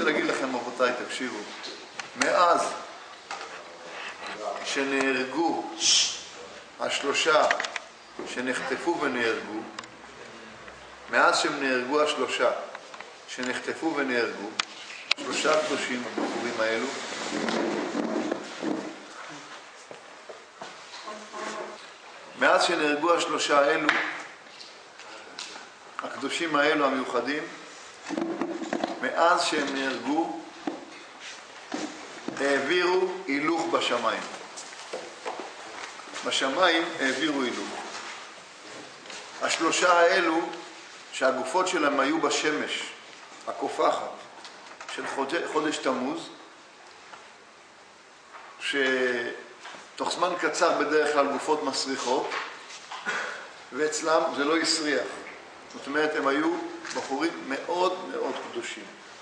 להגיד לכם, רבותיי, תקשיבו. מאז שנהרגו השלושה שנחטפו ונהרגו, מאז שהם נהרגו השלושה שנחטפו ונהרגו, שלושה קדושים הבחורים האלו, מאז שנהרגו השלושה האלו, הקדושים האלו המיוחדים, מאז שהם נהרגו, העבירו הילוך בשמיים. בשמיים העבירו הילוך. השלושה האלו, שהגופות שלהם היו בשמש, הקופחת, של חודש תמוז, שתוך זמן קצר בדרך כלל גופות מסריחות, ואצלם זה לא יסריח. זאת אומרת, הם היו בחורים מאוד מאוד קדושים.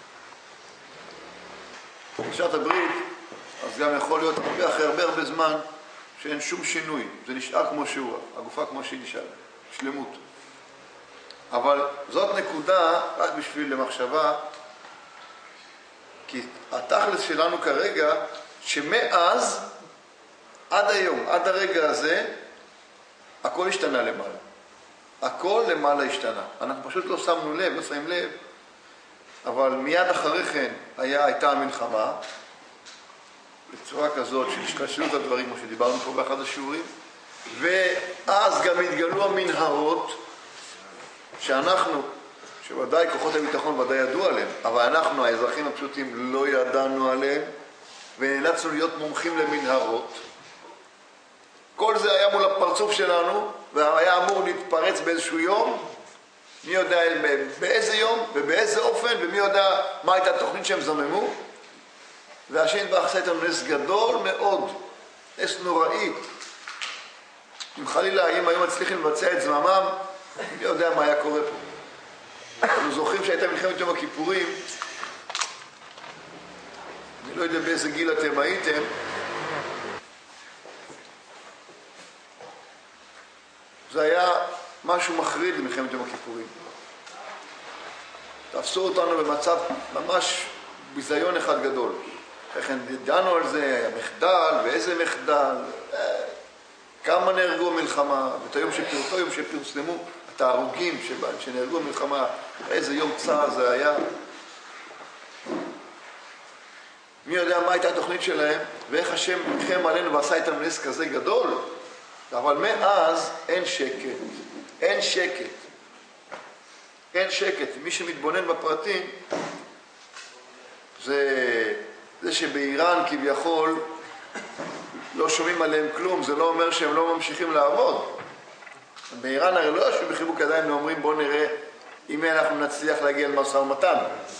בשעת הברית, אז גם יכול להיות אחרי הרבה זמן שאין שום שינוי. זה נשאר כמו שהוא, הגופה כמו שהיא נשאר, שלמות. אבל זאת נקודה רק בשביל למחשבה, כי התכלס שלנו כרגע, שמאז עד היום, עד הרגע הזה, הכל השתנה למעלה. הכל למעלה השתנה. אנחנו פשוט לא שמנו לב, לא שמים לב, אבל מיד אחרי כן הייתה המלחמה, בצורה כזאת של השתלשלות הדברים, כמו שדיברנו פה באחד השיעורים, ואז גם התגלו המנהרות, שאנחנו, שוודאי כוחות הביטחון ודאי ידעו עליהם, אבל אנחנו, האזרחים הפשוטים, לא ידענו עליהם, ונאלצנו להיות מומחים למנהרות. כל זה היה מול הפרצוף שלנו, והיה אמור להתפרץ באיזשהו יום, מי יודע באיזה יום ובאיזה אופן, ומי יודע מה הייתה התוכנית שהם זממו. והשם עשה איתנו נס גדול מאוד, נס נוראי. אם חלילה, אם היו מצליחים לבצע את זממם, מי יודע מה היה קורה פה. אנחנו זוכרים שהייתה מלחמת יום הכיפורים, אני לא יודע באיזה גיל אתם הייתם, זה היה משהו מחריד למלחמת יום הכיפורים. תפסו אותנו במצב ממש ביזיון אחד גדול. לכן דנו על זה, היה מחדל, ואיזה מחדל, כמה נהרגו מלחמה, ואת היום שפרסמו את ההרוגים שנהרגו מלחמה, איזה יום צער זה היה. מי יודע מה הייתה התוכנית שלהם, ואיך השם מלחם עלינו ועשה איתם נס כזה גדול. אבל מאז אין שקט, אין שקט. אין שקט. מי שמתבונן בפרטים, זה שבאיראן כביכול לא שומעים עליהם כלום, זה לא אומר שהם לא ממשיכים לעבוד. באיראן הרי לא יושבים בחיבוק ידיים ואומרים בוא נראה אם אנחנו נצליח להגיע למשא ומתן.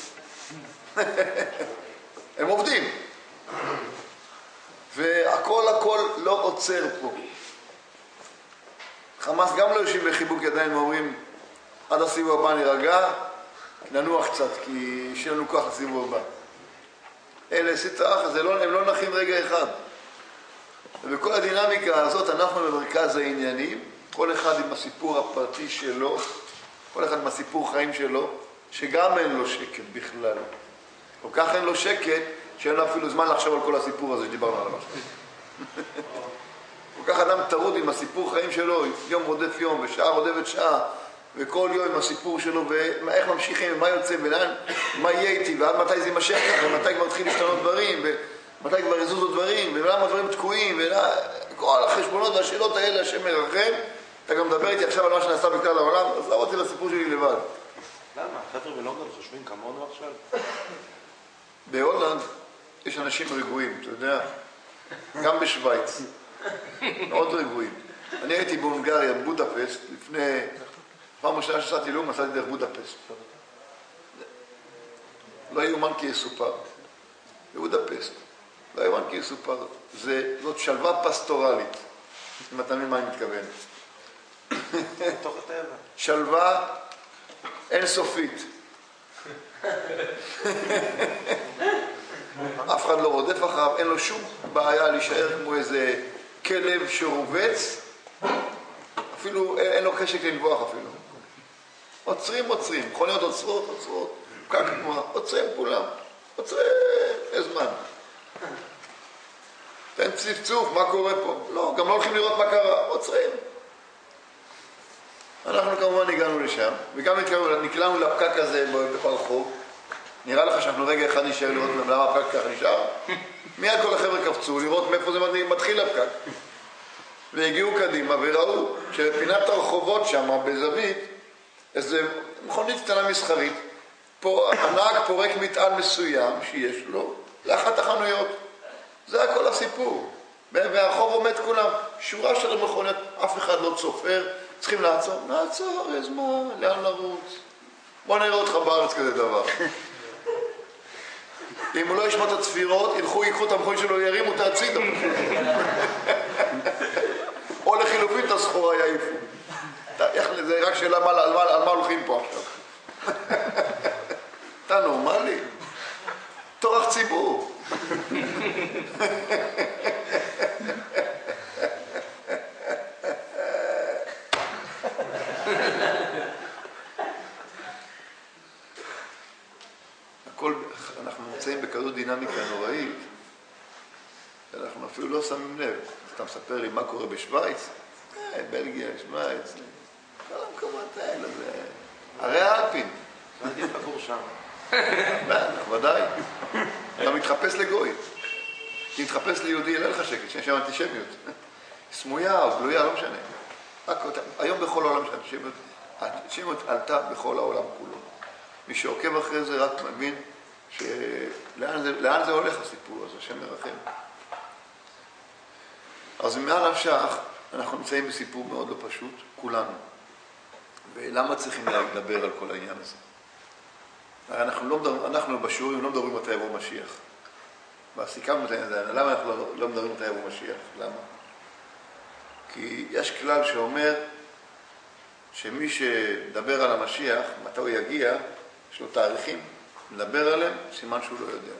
הם עובדים. והכל לא עוצר פה. חמאס גם לא יושבים בחיבוק ידיים ואומרים עד הסיבוב הבא נרגע, ננוח קצת כי יש לנו כוח לסיבוב הבא. אלה סטרח, הם לא נחים רגע אחד. ובכל הדינמיקה הזאת אנחנו במרכז העניינים, כל אחד עם הסיפור הפרטי שלו, כל אחד עם הסיפור חיים שלו, שגם אין לו שקט בכלל. כל כך אין לו שקט שאין לו אפילו זמן לחשוב על כל הסיפור הזה שדיברנו עליו. כל כך אדם טרוד עם הסיפור חיים שלו, יום רודף יום ושעה רודפת שעה, וכל יום עם הסיפור שלו, ואיך ממשיכים, ומה יוצא, ולאן, מה יהיה איתי, ועד מתי זה יימשך ככה, ומתי כבר מתחיל להשתנות דברים, ומתי כבר יזוזו דברים, ולמה דברים תקועים, וכל החשבונות והשאלות האלה, השם מרחם. אתה גם מדבר איתי עכשיו על מה שנעשה בכלל העולם, אז לא רוצה לסיפור שלי לבד. למה? החבר'ה בלונדון חושבים כמונו עכשיו? בהולנד יש אנשים רגועים, אתה יודע, גם בשוויץ, מאוד רגועים. אני הייתי בהונגריה, בבודפסט, לפני פעם ראשונה שנסעתי לאום, נסעתי דרך בודפסט. לא יאומן כי יסופר. בבודפסט. לא יאומן כי יסופר. זאת שלווה פסטורלית, אם אתה מבין מה אני מתכוון. תוך הטבע. שלווה אינסופית. אף אחד לא רודף אחריו, אין לו שום בעיה להישאר כמו איזה כלב שרובץ, אפילו אין לו חשק לנבוח אפילו. עוצרים, מכוניות עוצרות, פקק תנועה, עוצרים כולם. עוצרים, יש זמן. תן צפצוף, מה קורה פה? לא, גם לא הולכים לראות מה קרה, עוצרים. אנחנו כמובן הגענו לשם, וגם נקלענו לפקק הזה ברחוב. נראה לך שאנחנו רגע אחד נשאר לראות למה הפקק כך נשאר? מיד כל החבר'ה קפצו לראות מאיפה זה מתחיל הפקק. והגיעו קדימה וראו שבפינת הרחובות שם, בזווית, איזה מכונית קטנה מסחרית, פה הנהג פורק מטען מסוים שיש לו לאחת החנויות. זה הכל הסיפור. והרחוב עומד כולם, שורה של המכוניות, אף אחד לא צופר, צריכים לעצור. נעצור, יש מה, לאן לרוץ? בוא נראה אותך בארץ כזה דבר. אם הוא לא ישמע את הצפירות, ייקחו את המכונית שלו, ירימו את הצידה. או לחילופין את הסחורה יעיפו. זה רק שאלה על מה הולכים פה עכשיו. אתה נורמלי? תורך ציבור. אנחנו נמצאים בכזאת דינמיקה נוראית, אנחנו אפילו לא שמים לב. אתה מספר לי מה קורה בשוויץ? בלגיה, שוויץ, כל המקומות האלה, זה הרי האלפין. זה עדיף לגור שם. ודאי. אתה מתחפש לגוי. אם מתחפש ליהודי, אין לך שקט, שיש שם אנטישמיות. סמויה או גלויה, לא משנה. היום בכל העולם יש אנטישמיות עלתה בכל העולם כולו. מי שעוקב אחרי זה רק מבין לאן זה הולך הסיפור הזה, השם ירחם. אז מעל נפשך אנחנו נמצאים בסיפור מאוד לא פשוט, כולנו. ולמה צריכים לדבר על כל העניין הזה? אנחנו בשיעורים לא מדברים מתי יבוא משיח. והסיכמנו את העניין הזה, למה אנחנו לא מדברים מתי יבוא משיח? למה? כי יש כלל שאומר שמי שדבר על המשיח, מתי הוא יגיע, יש לו תאריכים, מדבר עליהם, סימן שהוא לא יודע.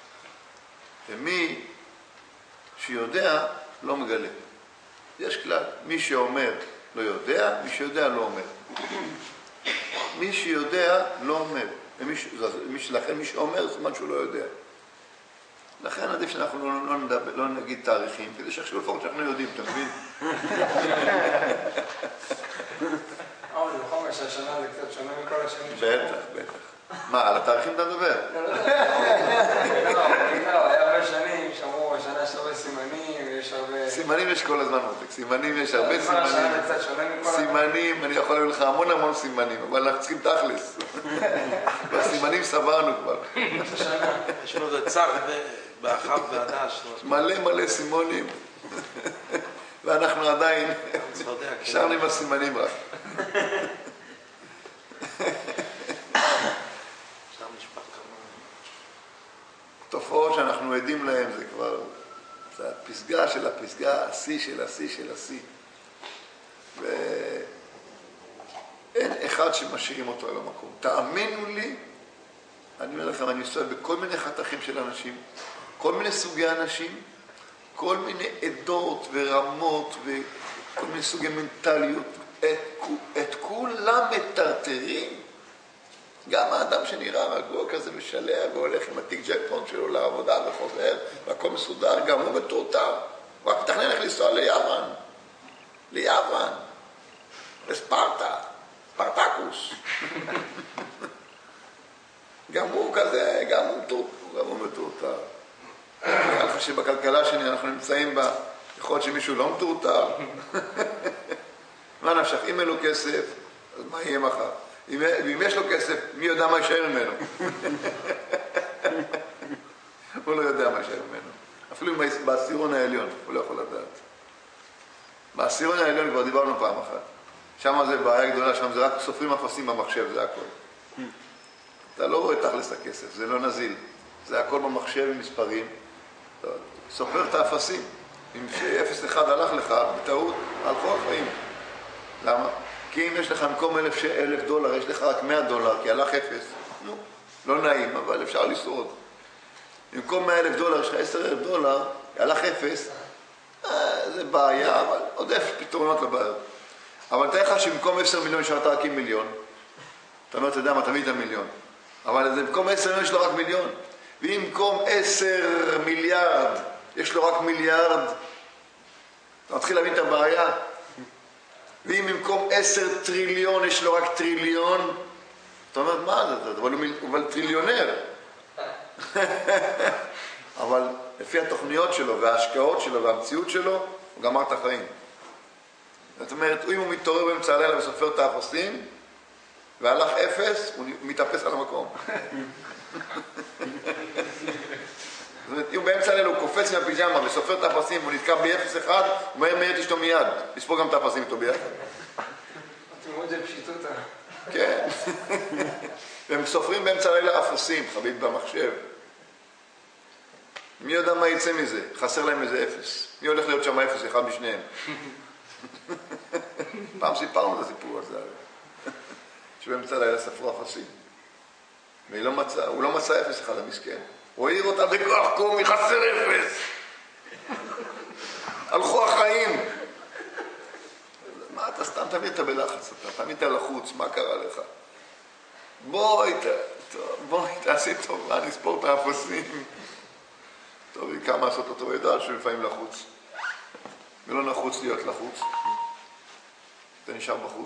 ומי שיודע, לא מגלה. יש כלל, מי שאומר לא יודע, מי שיודע לא אומר. מי שיודע לא אומר. לכן מי שאומר, סימן שהוא לא יודע. לכן עדיף שאנחנו לא נגיד תאריכים, כדי שיחשבו לפחות שאנחנו יודעים, אתה מבין? אבל בחומר שהשנה זה קצת שונה מכל השנים. בטח, בטח. מה, על התאריכים אתה מדבר? לא, היה הרבה שנים שאמרו, השנה יש הרבה סימנים, יש הרבה... סימנים יש כל הזמן, מותק. סימנים יש הרבה סימנים. השנה זה קצת שונה מכל... סימנים, אני יכול להביא לך המון סימנים, אבל אנחנו צריכים תכלס. בסימנים סברנו כבר. יש לנו את צח באחב והדש. מלא סימונים. ואנחנו עדיין שרנו עם הסימנים רק. תופעות שאנחנו עדים להן, זה כבר, זה הפסגה של הפסגה, השיא של השיא של השיא. ואין אחד שמשאירים אותו על המקום. תאמינו לי, אני אומר לכם, אני עושה בכל מיני חתכים של אנשים, כל מיני סוגי אנשים, כל מיני עדות ורמות וכל מיני סוגי מנטליות. את כולם מטרטרים. גם האדם שנראה רגוע כזה משלח והולך עם התיק ג'קפון שלו לעבודה וחוזר, והכל מסודר, גם הוא מטורטר. הוא רק מתכנן איך לנסוע ליוון, לספרטה, ספרטקוס. גם הוא כזה, גם הוא מטורטר. נראה לך שבכלכלה שלי אנחנו נמצאים בה, יכול להיות שמישהו לא מטורטר. מה נפשך? אם אין לו כסף, אז מה יהיה מחר? ואם יש לו כסף, מי יודע מה יישאר ממנו? הוא לא יודע מה יישאר ממנו. אפילו בעשירון העליון, הוא לא יכול לדעת. בעשירון העליון כבר דיברנו פעם אחת. שם זה בעיה גדולה, שם זה רק סופרים אפסים במחשב, זה הכל. אתה לא רואה תכלס הכסף, זה לא נזיל. זה הכל במחשב עם מספרים. סופר את האפסים. אם 0-1 הלך לך, בטעות, הלכו החיים. למה? כי אם יש לך במקום $1,000, יש לך רק $100, כי הלך 0. נו, לא נעים, אבל אפשר לשרוד. במקום $100,000, יש לך $10,000, הלך 0. זה בעיה, אבל עוד איפה פתרונות לבעיות. אבל תראה לך שבמקום 10 מיליון שאתה רק עם מיליון. אתה אומר, אתה יודע מה, תמיד את המיליון. אבל במקום 10 מיליון יש לו רק מיליון. ואם במקום 10 מיליארד, יש לו רק מיליארד, אתה מתחיל להבין את הבעיה. ואם במקום 10 טריליון, יש לו רק טריליון, אתה אומר, מה זה? אבל טריליונר. אבל לפי התוכניות שלו וההשקעות שלו והמציאות שלו, הוא גמר את החיים. זאת אומרת, אם הוא מתעורר באמצע הלילה וסופר את האפסים, והלך 0, הוא מתאפס על המקום. זאת אומרת, אם באמצע הלילה הוא קופץ מהפיג'מה וסופר את האפסים, הוא נתקע ב-0-1, הוא מהר את אשתו מיד, לספור גם את האפסים איתו ביחד. אתם רואים את זה פשיטות. כן. והם סופרים באמצע הלילה אפסים, חביב במחשב. מי יודע מה יצא מזה? חסר להם איזה 0. מי הולך להיות שם 0, אחד בשניהם? פעם סיפרנו את הסיפור הזה. שבאמצע הלילה ספרו אפסים. והוא לא מצא 0 אחד המסכן. הוא העיר אותה בכוח קומי, חסר 0. הלכו החיים. מה אתה סתם תמיד אתה בלחץ, אתה תמיד אתה לחוץ, מה קרה לך? בואי תעשי טובה, נספור את האפסים. טוב, כמה לעשות אותו ידע שלפעמים לחוץ. ולא נחוץ להיות לחוץ. אתה נשאר בחוץ.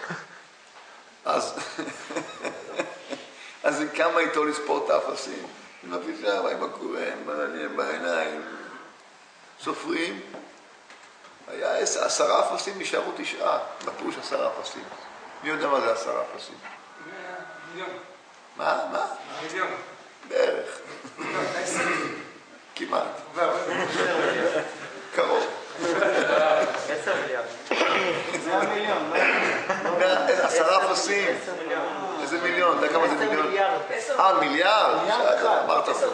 אז כמה איתו לספור את האפסים? עם הפיג'מה, עם הקורם, בעיניים. סופרים. היה 10 אפסים, נשארו 9. בפירוש 10 אפסים. מי יודע מה זה 10 אפסים? מיליון. מה? מיליון. בערך. כמעט. קרוב. 10 מיליארד. זה המיליון, לא? 10 אפסים. איזה מיליון? אתה יודע כמה זה מיליון? מיליארד. אמרת פה.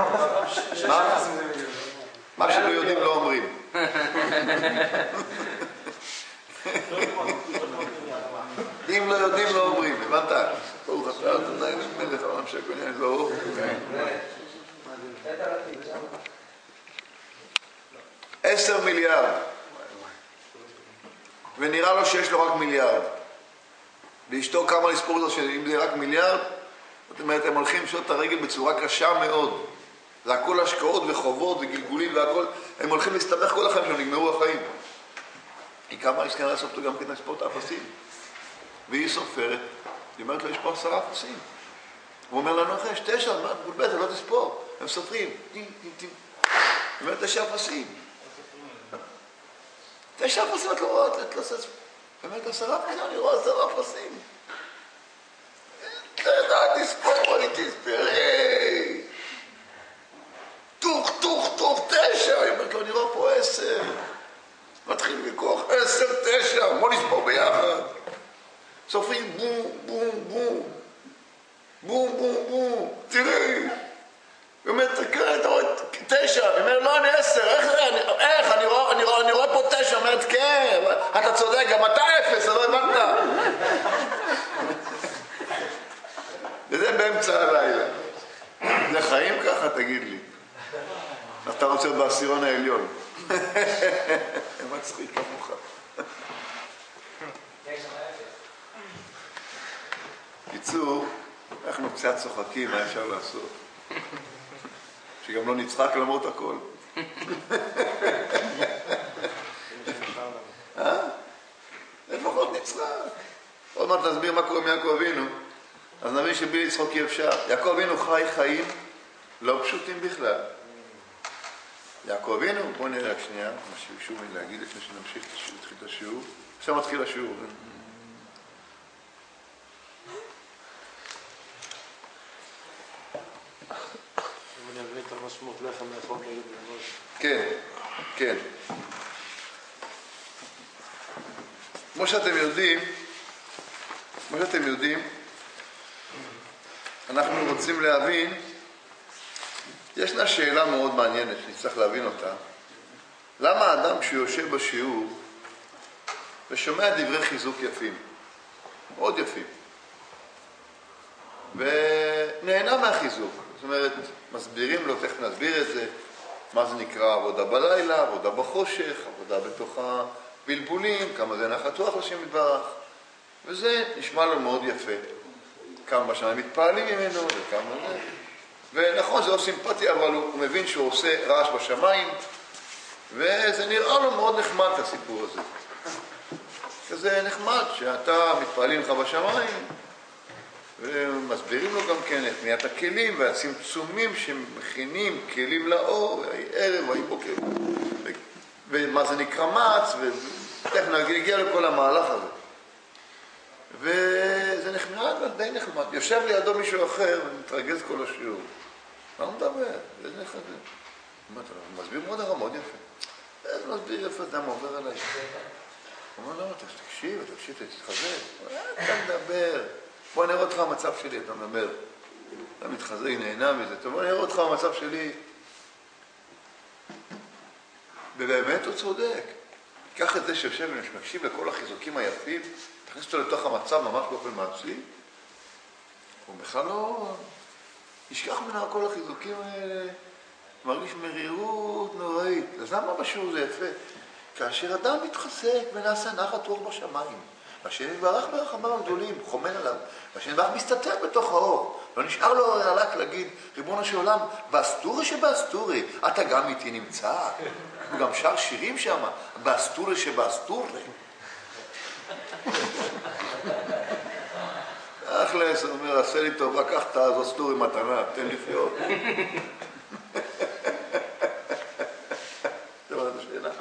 מה שלא יודעים לא אומרים. אם לא יודעים לא אומרים, הבנת? ברוך אתה, תודה, מלך העולם שקונה, זהו. 10 מיליארד. ונראה לו שיש לו רק מיליארד. ואשתו כמה לספור את זה, שאם זה רק מיליארד, זאת אומרת, הם הולכים לשעות את הרגל בצורה קשה מאוד. זה הכל השקעות וחובות וגלגולים והכל, הם הולכים להסתבך כל החיים שלו, נגמרו החיים. היא כמה הסכנה לעשות אותו גם כדי לספור את האפסים. והיא סופרת, היא אומרת לו, יש פה 10 אפסים. הוא אומר לנו, אחרי, יש 9, מה, גולבט, לא תספור. הם סופרים, היא אומרת, 9 אפסים. 9 אפסים את לא רואה, את לא עושה... היא אומרת, 10 אפסים, אני רואה 10 אפסים. תספור, אני תספרי. תוך 9, היא אומרת לו, אני רואה פה 10. מתחיל מכוח 10, 9, בוא נספור ביחד. סופרים בום, בום, בום. בום, בום, בום. תראי. היא אומרת, אתה רואה 9. היא אומרת, לא, אני 10. איך? אני רואה פה 9. היא אומרת, כן, אתה צודק, גם אתה 0, לא הבנת. וזה באמצע הלילה. זה חיים ככה, תגיד לי. אתה רוצה להיות בעשירון העליון. מצחיק כמוך. קיצור, אנחנו קצת צוחקים, מה אפשר לעשות? שגם לא נצחק למרות הכל. לפחות נצחק. עוד מעט נסביר מה קורה מיעקב אבינו, אז נבין שבלי לצחוק אי אפשר. יעקב אבינו חי חיים לא פשוטים בכלל. יעקב אבינו, בואו נראה רק שנייה, מה שביקשו לי להגיד לפני שנמשיך להתחיל את השיעור. עכשיו מתחיל השיעור. אם אני אבין את המשמעות לחם לאכול נגד לבוש. כן, כן. כמו שאתם יודעים, אנחנו רוצים להבין, ישנה שאלה מאוד מעניינת שנצטרך להבין אותה. למה האדם כשהוא יושב בשיעור ושומע דברי חיזוק יפים, מאוד יפים, ונהנה מהחיזוק, זאת אומרת, מסבירים לו, תכף נסביר את זה, מה זה נקרא עבודה בלילה, עבודה בחושך, עבודה בתוך הבלבולים, כמה זה נחת רוח לשם יתברך, וזה נשמע לו מאוד יפה. כמה בשנה מתפעלים ממנו וכמה זה. ונכון, זה לא סימפטי, אבל הוא מבין שהוא עושה רעש בשמיים, וזה נראה לו מאוד נחמד, הסיפור הזה. כזה נחמד, שאתה מתפעלים לך בשמיים, ומסבירים לו גם כן את בניית הכלים והצמצומים שמכינים כלים לאור, ערב, בוקר, ומה זה נקרא מץ, ותכף נגיע לכל המהלך הזה. וזה נחמד, די נחמד. יושב לידו מישהו אחר ומתרגז כל השיעור. מה הוא מדבר? איזה נחמד. הוא מסביר מאוד הרע, מאוד יפה. איזה מסביר יפה, אדם עובר עליי. הוא אומר, לא, תקשיב, תתחזק. אתה מדבר. בוא נראה אותך המצב שלי, אתה מדבר. אתה מתחזק, נהנה מזה. טוב, בוא נראה אותך המצב שלי. ובאמת הוא צודק. קח את זה שיושב ומקשיב לכל החיזוקים היפים, תכניס אותו לתוך המצב ממש באופן מעשי, הוא בכלל לא ישכח ממנו כל החיזוקים האלה, מרגיש מרירות נוראית. אז למה בשיעור זה יפה? כאשר אדם מתחזק ונעשה נחת רוח בשמיים, והשם יברך ברחמיו הגדולים, חומן עליו, והשם יברך מסתתר בתוך האור. לא נשאר לו רק להגיד, ריבונו של עולם, באסטורי שבאסטורי, אתה גם איתי נמצא. הוא גם שר שירים שם, באסטורי שבאסטורי. אחלס, הוא אומר, עשה לי טוב, לקח את האסטורי מתנה, תן לחיות. אתה רואה את השאלה?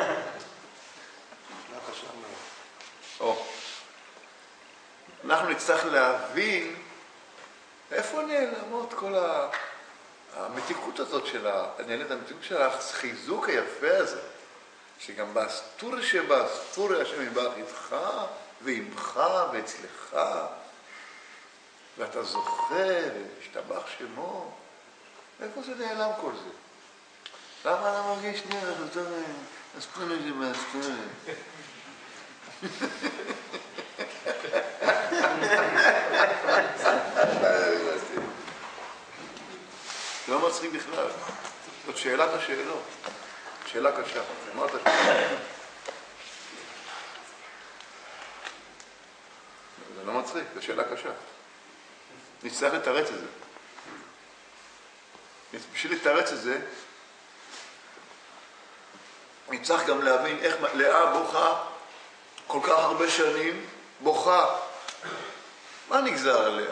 אנחנו נצטרך להבין איפה נעלמות כל המתיקות הזאת של המתיקות של החיזוק היפה הזה, שגם באסטורי שבאסטורי השם יברך איתך ועמך ואצלך, ואתה זוכר והשתבח שמו. איפה זה נעלם כל זה? למה אני מרגיש נראה יותר אסטורי שבאסטורי? זה לא מצחיק בכלל. זאת שאלת השאלות. שאלה קשה. מה אתה שאלה? זה לא מצחיק, זו שאלה קשה. נצטרך לתרץ את זה. בשביל לתרץ את זה, נצטרך גם להבין איך לאה בוכה כל כך הרבה שנים, בוכה. מה נגזר עליה?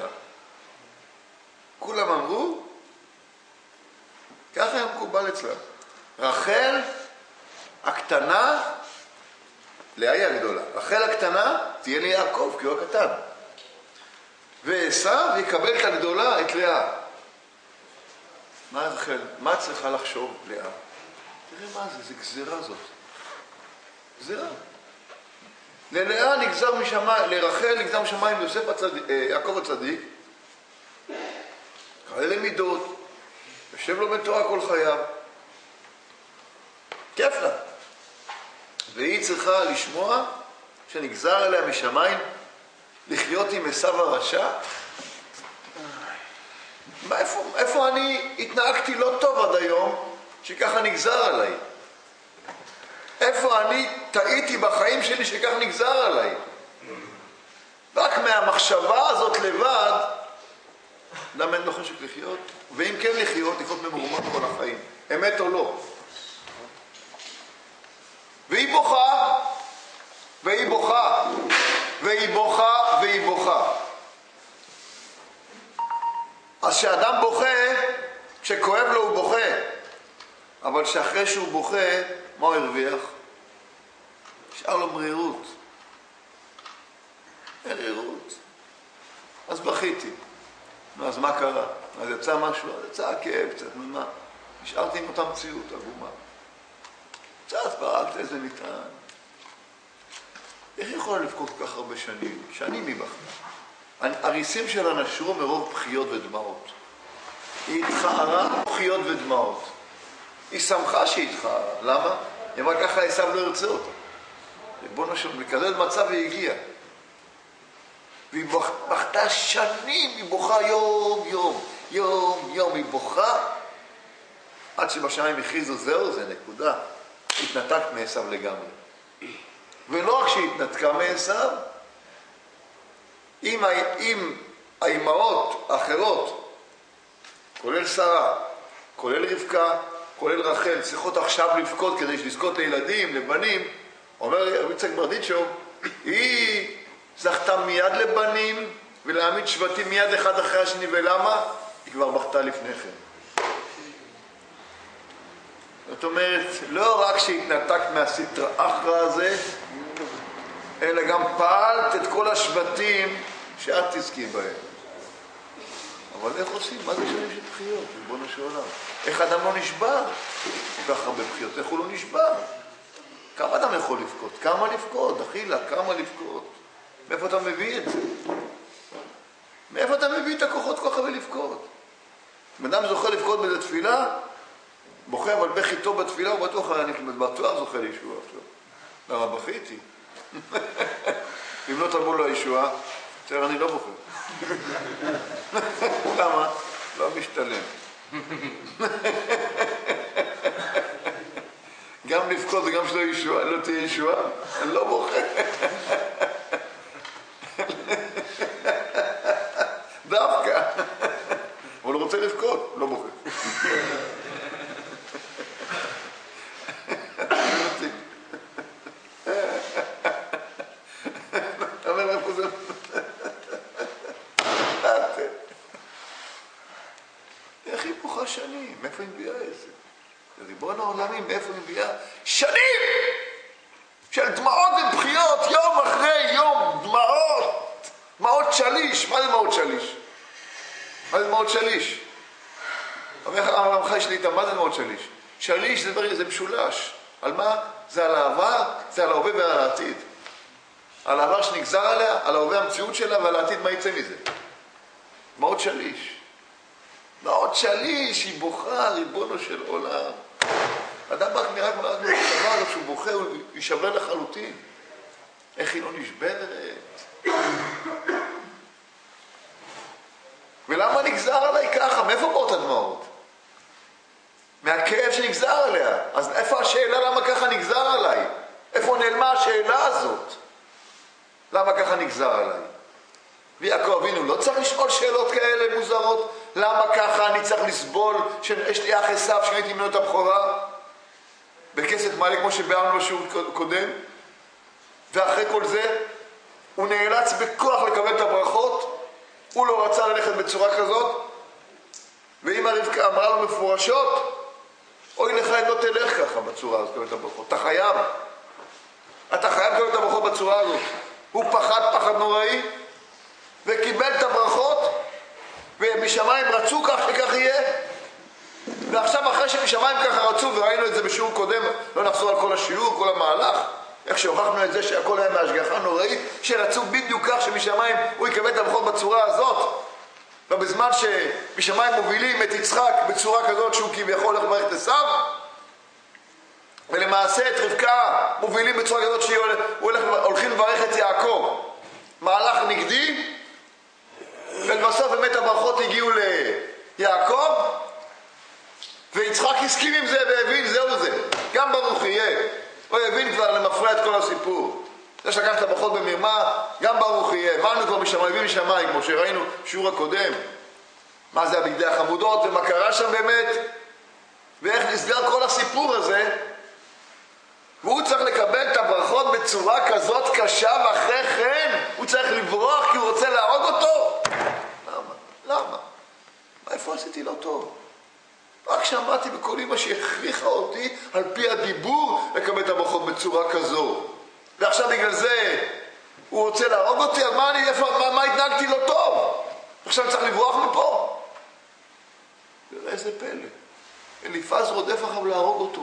כולם אמרו, ככה היה מקובל אצלה. רחל הקטנה, לאה היא הגדולה. רחל הקטנה תהיה לי יעקב, כי הוא הקטן. ועשיו יקבל את הגדולה, את לאה. מה רחל? מה צריכה לחשוב לאה? תראה מה זה, זה גזירה זאת. גזירה. ללאה נגזר משמיים, לרחל נגזר משמיים יעקב הצדיק, קרא למידות, יושב לו בתורה כל חייו, כיף לה. והיא צריכה לשמוע שנגזר עליה משמיים לחיות עם עשיו הרשע. איפה אני התנהגתי לא טוב עד היום שככה נגזר עליי? איפה אני טעיתי בחיים שלי שכך נגזר עליי? רק מהמחשבה הזאת לבד, למה אין לו חשק לחיות? ואם כן לחיות ממרומות כל החיים. אמת או לא? והיא בוכה, והיא בוכה, והיא בוכה, והיא בוכה. אז כשאדם בוכה, כשכואב לו הוא בוכה. אבל שאחרי שהוא בוכה, מה הוא הרוויח? נשאר לו מרירות. מרירות. אז בכיתי. אז מה קרה? אז יצא משהו, אז יצא הכאב קצת, מה? נשארתי עם אותה מציאות, עגומה. קצת ברקת איזה מטען. איך יכולה לבכות כל כך הרבה שנים? שנים היא בכתה. הריסים שלה נשרו מרוב בחיות ודמעות. היא התחערה בחיות ודמעות. היא שמחה שהיא התחערה. למה? היא אמרה ככה עשיו לא ירצה אותה. בוא נשאר, לכזה מצב היא הגיעה. והיא בכתה שנים, היא בוכה יום יום, יום יום, היא בוכה עד שבשמיים הכריזו זהו, זה נקודה. התנתקת מעשיו לגמרי. ולא רק שהיא התנתקה מעשיו, אם האימהות האחרות כולל שרה, כולל רבקה, כולל רחל, צריכות עכשיו לבכות כדי לזכות לילדים, לבנים. אומר רבי יצחק ברדיצ'וב, היא זכתה מיד לבנים ולהעמיד שבטים מיד אחד אחרי השני, ולמה? היא כבר בכתה לפני כן. זאת אומרת, לא רק שהתנתקת מהסטרא אחרא הזה, אלא גם פעלת את כל השבטים שאת תזכי בהם. אבל איך עושים? מה זה שנים של בחיות? ריבונו של עולם. איך אדם לא נשבר? כל כך הרבה בחיות, איך הוא לא נשבר? כמה אדם יכול לבכות? כמה לבכות? אחילה, כמה לבכות? מאיפה אתה מביא את זה? מאיפה אתה מביא את הכוחות כל כך הרבה לבכות? אם אדם זוכה לבכות באיזה תפילה, בוכה אבל בכי טוב בתפילה, הוא בטוח זוכה לישוע עכשיו. למה בכיתי? אם לא תבוא לו הישועה, בסדר, אני לא בוכה. למה? לא משתלם. גם לבכות וגם שלא ישועה, לא תהיה ישועה, אני לא בוכה. דווקא. אבל הוא רוצה לבכות, לא בוכה. איך היא בוכה שנים? מאיפה היא מביאה את זה? ריבון העולמים, מאיפה היא מביאה? שנים! של דמעות ובכיות, יום אחרי יום, דמעות! דמעות שליש. מה זה דמעות שליש? מה זה דמעות שליש? הרמח"י שליט"א, מה זה דמעות שליש? שליש זה משולש. על מה? זה על העבר, זה על ההווה ועל העתיד. על העבר שנגזר עליה, על ההווה המציאות שלה ועל העתיד מה יצא מזה. דמעות שליש. דמעות שליש, היא בוכה, ריבונו של עולם. אדם רק נראה כמו דבר, כשהוא בוכה הוא יישבר לחלוטין. איך היא לא נשברת? ולמה נגזר עליי ככה? מאיפה באות הדמעות? מהכאב שנגזר עליה. אז איפה השאלה למה ככה נגזר עליי? איפה נעלמה השאלה הזאת? למה ככה נגזר עליי? ויעקב אבינו לא צריך לשאול שאלות כאלה מוזרות? למה ככה אני צריך לסבול שיש לי אח עשיו שהייתי ממנו את הבכורה? בכסף מלא כמו שבארנו בשיעור קודם? ואחרי כל זה הוא נאלץ בכוח לקבל את הברכות? הוא לא רצה ללכת בצורה כזאת? ואמא רבקה אמרה לו מפורשות, אוי לך אם לא תלך ככה בצורה הזאת, לקבל את הברכות. אתה חייב לקבל את הברכות בצורה הזאת. הוא פחד נוראי וקיבל את הברכות, ומשמיים רצו כך שכך יהיה. ועכשיו אחרי שמשמיים ככה רצו, וראינו את זה בשיעור קודם, לא נחזור על כל השיעור, כל המהלך, איך שהוכחנו את זה שהכל היה מהשגחה נוראית, שרצו בדיוק כך שמשמיים הוא יקבל את הברכות בצורה הזאת. ובזמן שמשמיים מובילים את יצחק בצורה כזאת שהוא כביכול הולך לברך את עשיו, ולמעשה את רבקה מובילים בצורה כזאת שהולכים לברך את יעקב. מהלך נגדי, ובסוף באמת הברכות הגיעו ליעקב, ויצחק הסכים עם זה והבין, זהו זה. גם ברוך יהיה. הוא הבין כבר למפרע את כל הסיפור. זה שלקח את הברכות במרמה, גם ברוך יהיה. הבנו כבר משמיים משמיים, כמו שראינו בשיעור הקודם. מה זה הבגדי החמודות, ומה קרה שם באמת, ואיך נסגר כל הסיפור הזה. והוא צריך לקבל את הברכות בצורה כזאת קשה, ואחרי כן הוא צריך לברוח כי הוא רוצה להרוג אותו. למה? איפה עשיתי לא טוב? רק שמעתי בכל אמא שהכריחה אותי על פי הדיבור לקבל את הברכות בצורה כזו. ועכשיו בגלל זה הוא רוצה להרוג אותי, אז מה התנהגתי לא טוב? עכשיו צריך לברוח מפה. ואיזה פלא. אליפז רודף אחריו להרוג אותו.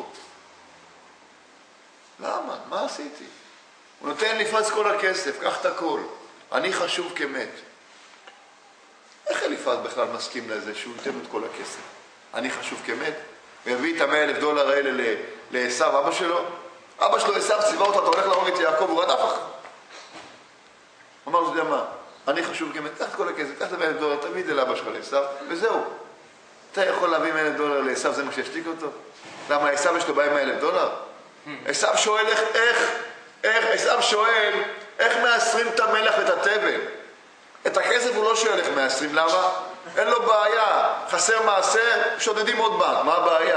למה? מה עשיתי? הוא נותן אליפז כל הכסף, קח את הכל. אני חשוב כמת. איך אליפז בכלל מסכים לזה שהוא ייתן את כל הכסף? אני חשוב כמת? ויביא את $100,000 האלה לעשיו, אבא שלו? אבא שלו עשיו ציווה אותה, אתה הולך להרוג את יעקב, הוא רדף אחריו. אמר לו, אתה יודע מה? אני חשוב כמת, קח את כל הכסף, קח את $100,000, תביא את זה לאבא שלך לעשיו, וזהו. אתה יכול להביא $100,000 לעשיו, זה מה שישתיק אותו? למה עשיו יש לו בעיה $100,000? עשיו שואל עשיו שואל איך מאסרים את המלח ואת התבל. את הכסף הוא לא שואל איך מאסרים, למה? אין לו בעיה, חסר מעשר, שודדים עוד בנק, מה הבעיה?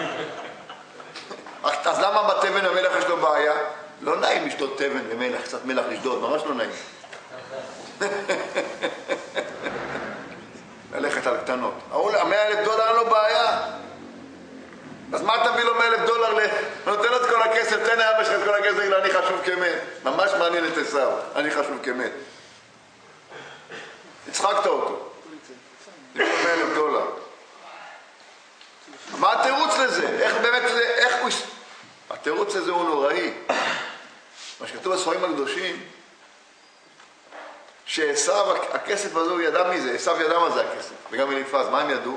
אז למה בתבן המלח יש לו בעיה? לא נעים לשדוד תבן ומלח, קצת מלח לשדוד, ממש לא נעים. ללכת על קטנות. $100,000 אין לו בעיה. אז מה אתה מביא לו $100,000? נותן לו את כל הכסף, תן לאבא שלך את כל הכסף, אני חשוב כמת. ממש מעניין את עשיו, אני חשוב כמת. הצחקת אותו. יש לו $100,000. מה התירוץ לזה? איך באמת, איך הוא... התירוץ לזה הוא נוראי. מה שכתוב בספרים הקדושים, שעשיו, הכסף הזה הוא ידע מזה, עשיו ידע מה זה הכסף, וגם אליפז, מה הם ידעו?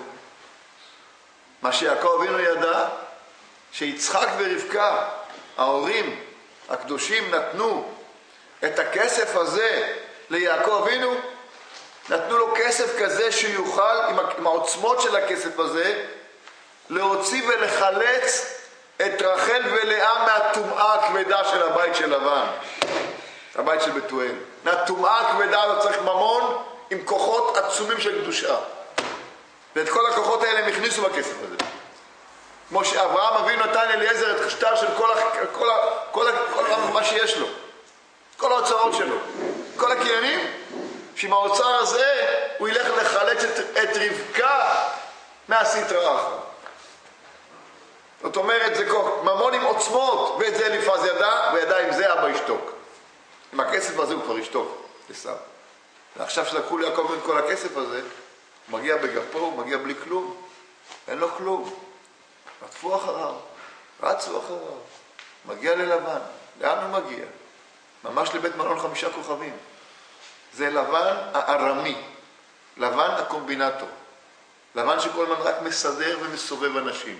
מה שיעקב אבינו ידע, שיצחק ורבקה, ההורים הקדושים נתנו את הכסף הזה ליעקב אבינו, נתנו לו כסף כזה שיוכל עם העוצמות של הכסף הזה להוציא ולחלץ את רחל ולאה מהטומאה הכבדה של הבית של לבן, הבית של בתואל. מהטומאה הכבדה לא צריך ממון עם כוחות עצומים של קדושה, ואת כל הכוחות האלה הם הכניסו בכסף הזה. כמו שאברהם אבינו נתן אליעזר את השטר של כל מה שיש לו, כל ההוצאות שלו, כל הקניינים, שעם האוצר הזה הוא ילך לחלץ את רבקה מהסטרא אחרא. זאת אומרת, זה ממון עם עוצמות, ואת זה אליפז ידע, וידע עם זה אבא ישתוק. עם הכסף הזה הוא כבר ישתוק, לסב. ועכשיו שלקחו ליעקב את כל הכסף הזה, הוא מגיע בגפו, הוא מגיע בלי כלום. אין לו כלום. רדפו אחריו, רצו אחריו. מגיע ללבן. לאן הוא מגיע? ממש לבית מלון 5 כוכבים. זה לבן הארמי, לבן הקומבינטור. לבן שכל הזמן רק מסדר ומסובב אנשים.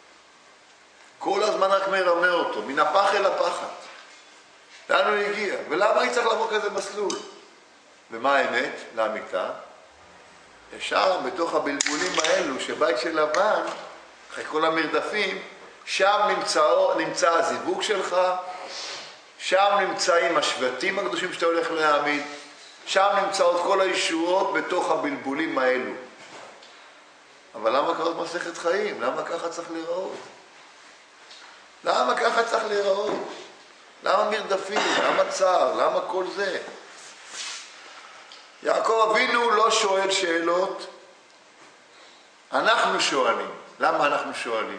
כל הזמן רק מרמה אותו, מן הפח אל הפחת. לאן הוא הגיע? ולמה היא צריך לעבור כזה מסלול? ומה האמת? לאמיתה? ישר בתוך הבלבולים האלו, שבית של לבן, אחרי כל המרדפים, שם נמצא הזיווג שלך, שם נמצאים השבטים הקדושים שאתה הולך להעמיד, שם נמצאות כל הישועות בתוך הבלבולים האלו. אבל למה קראת מסכת חיים? למה ככה צריך להיראות? למה ככה צריך להיראות? למה מרדפים? למה צער? למה כל זה? יעקב אבינו לא שואל שאלות, אנחנו שואלים. למה אנחנו שואלים?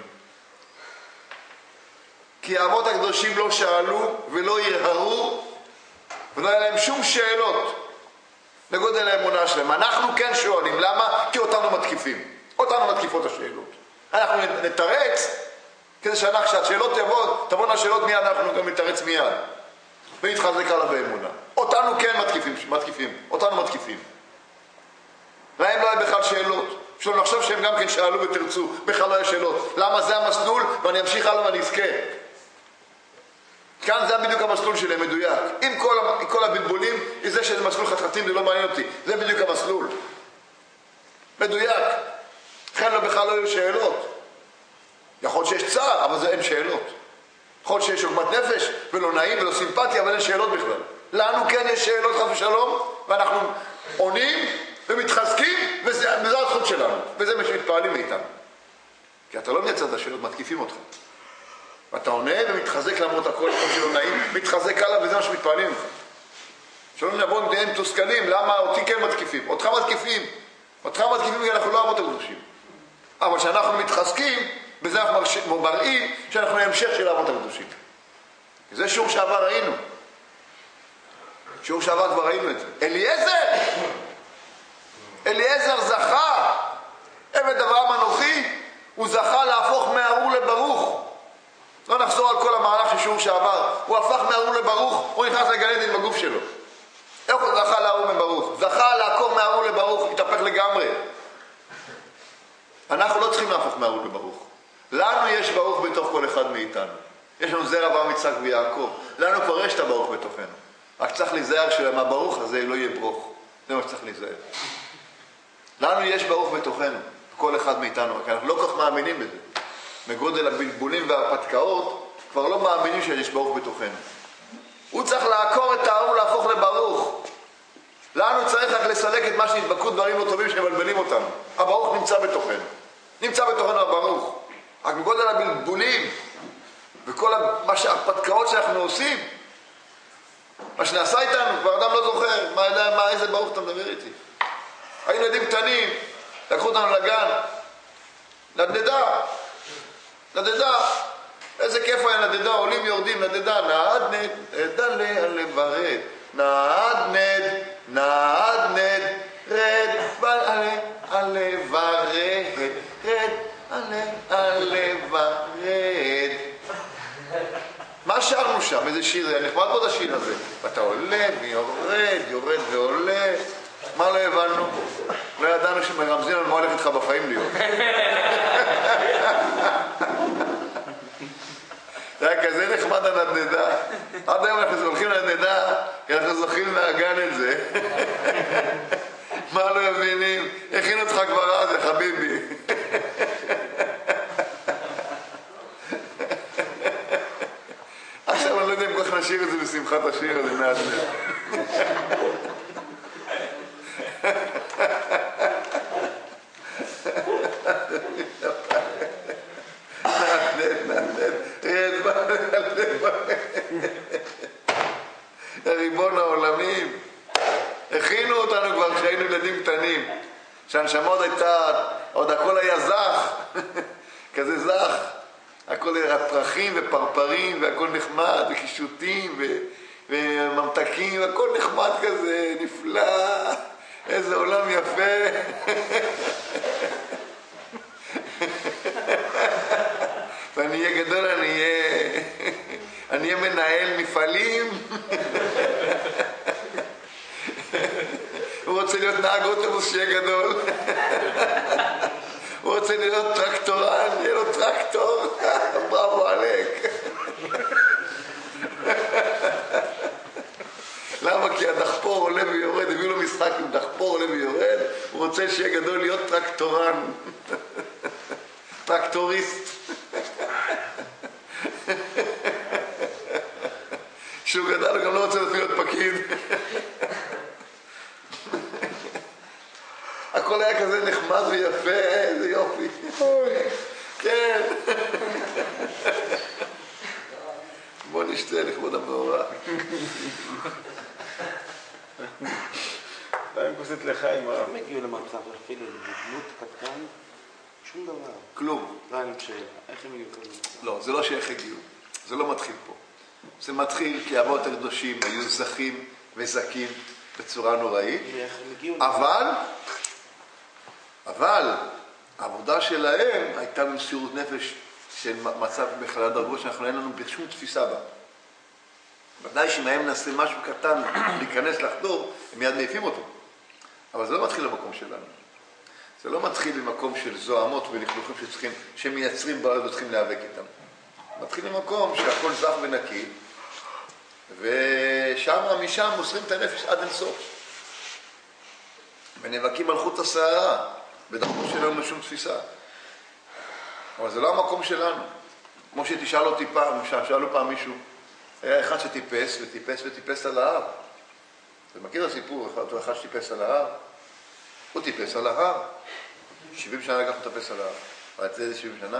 כי האבות הקדושים לא שאלו ולא ירהרו ולא היה להם שום שאלות לגודל האמונה שלהם. אנחנו כן שואלים. למה? כי אותנו מתקיפים. אותנו מתקיפות השאלות. אנחנו נתרץ כדי שהשאלות תבואנה השאלות מיד, אנחנו גם נתרץ מיד ונתחזק עליו באמונה. אותנו כן מתקיפים. אותנו מתקיפים. להם לא היה בכלל שאלות. אפשר לחשוב שהם גם כן שאלו ותרצו. בכלל לא היה שאלות. למה זה המסלול? ואני אמשיך הלאה ואני אזכה. כאן זה בדיוק המסלול שלהם מדויק. עם כל הבלבולים, זה שזה מסלול חתחתים, זה לא מעניין אותי. זה בדיוק המסלול. מדויק. לכן לא בכלל לא היו שאלות. יכול להיות שיש צער, אבל זה אין שאלות. יכול להיות שיש עוגמת נפש, ולא נעים ולא סימפתיה, אבל אין שאלות בכלל. לנו כן יש שאלות חס ושלום, ואנחנו עונים ומתחזקים, וזה הזכות שלנו. וזה מה שמתפעלים מאיתנו. כי אתה לא מייצר את השאלות, מתקיפים אותך. ואתה עונה ומתחזק למרות הכל שלא נעים, מתחזק הלאה, וזה מה שמתפעלים לך. שלא נבוא עם דעים תוסכלים, למה אותי כן מתקיפים? אותך מתקיפים כי אנחנו לא אבות הקדושים. אבל כשאנחנו מתחזקים, בזה אנחנו מראים שאנחנו המשך של אבות הקדושים. זה שיעור שעבר ראינו. שיעור שעבר כבר ראינו את זה. אליעזר זכה, עבד אברהם אנוכי, הוא זכה להפוך מארור לברוך. לא נחזור על כל המהלך של שיעור שעבר. הוא הפך מארור לברוך, הוא נכנס לגן עדן עם הגוף שלו. איך הוא זכה לארור לברוך? זכה לעקור מארור לברוך, התהפך לגמרי. אנחנו לא צריכים להפוך מארור לברוך. לנו יש ברוך בתוך כל אחד מאיתנו. יש לנו זרע אברהם, יצחק ויעקב. לנו כבר יש את הברוך בתוכנו. רק צריך להיזהר שמהברוך הזה לא יהיה ברוך. זה מה שצריך להיזהר. לנו יש ברוך בתוכנו, כל אחד מאיתנו. כי אנחנו לא כל כך מאמינים בזה. מגודל הבלבולים והפתקאות, כבר לא מאמינים שיש ברוך בתוכנו. הוא צריך לעקור את הארור להפוך לברוך. לנו צריך רק לסלק את מה שנדבקו דברים לא טובים שמבלבלים אותנו. הברוך נמצא בתוכנו. נמצא בתוכנו הברוך. רק מגודל הבלבולים וכל הפתקאות שאנחנו עושים, מה שנעשה איתנו, כבר אדם לא זוכר, איזה ברוך אתה מדבר איתי. היינו ילדים קטנים, לקחו אותנו לגן, נדדה, איזה כיף היה נדדה, עולים יורדים, נדדה, נעד, דלה לברד, נעד, רד, עלה ורד, רד, עלה ורד. מה שרנו שם? איזה שיר זה? נחמד מאוד השיר הזה. ואתה עולה ויורד, יורד ועולה. מה לא הבנו? לא ידענו שמרמזים על מה הולך איתך בחיים להיות. זה היה כזה נחמד הנדנדה. עד היום אנחנו הולכים לנדנדה, כי אנחנו זוכים מהגן את זה. מה לא מבינים? הכינו אותך כבר אז, חביבי. עכשיו אני לא יודע אם כל כך נשאיר את זה בשמחת השיר הזה מהדנד. הריבון העולמים, הכינו אותנו כבר כשהיינו ילדים קטנים, שהנשמה עוד הייתה, עוד הכל היה זך, כזה זך, הכל היה פרחים ופרפרים והכל נחמד וקישוטים וממתקים, הכל נחמד כזה, נפלא, איזה עולם יפה. ואני אהיה גדול, אני אהיה מנהל מפעלים. הוא רוצה להיות נהג אוטובוס שיהיה גדול. הוא רוצה להיות טרקטורן, יהיה לו טרקטור. בראבו עליק. למה? כי הדחפור עולה ויורד, הביאו לו משחק עם דחפור עולה ויורד, הוא רוצה שיהיה גדול להיות טרקטורן. טרקטוריסט. כשהוא גדל הוא גם לא רוצה להיות פקיד. הכל היה כזה נחמד ויפה, איזה יופי. כן. בוא נשתה לכבוד המאורע. להם כוסית לחיים הרב. הם הגיעו למצב אפילו לדמות קטן, שום דבר. כלום. לא היה להם שאלה. איך הם הגיעו כזה? לא, זה לא שאיך הגיעו. זה לא מתחיל פה. זה מתחיל כי אבות הקדושים היו זכים וזקים בצורה נוראית. אבל העבודה שלהם הייתה במסירות נפש של מצב בכלל דרגות שאנחנו אין לנו בשום תפיסה בה. ודאי שאם הם נעשה משהו קטן להיכנס לחדור, הם מיד מעיפים אותו. אבל זה לא מתחיל במקום שלנו. זה לא מתחיל במקום של זוהמות ולכלוכים שמייצרים בעיות וצריכים להיאבק איתם. מתחיל במקום שהכל זך ונקי, משם מוסרים את הנפש עד אינסוף. ונאבקים על חוט השערה, בדרכו שלנו לשום תפיסה. אבל זה לא המקום שלנו. כמו שתשאל אותי פעם, שאלו פעם מישהו, היה אחד שטיפס וטיפס על ההר. אתה מכיר את הסיפור, אחד שטיפס על ההר? הוא טיפס על ההר. 70 שנה לקח לטפס על ההר. ועד זה 70 שנה?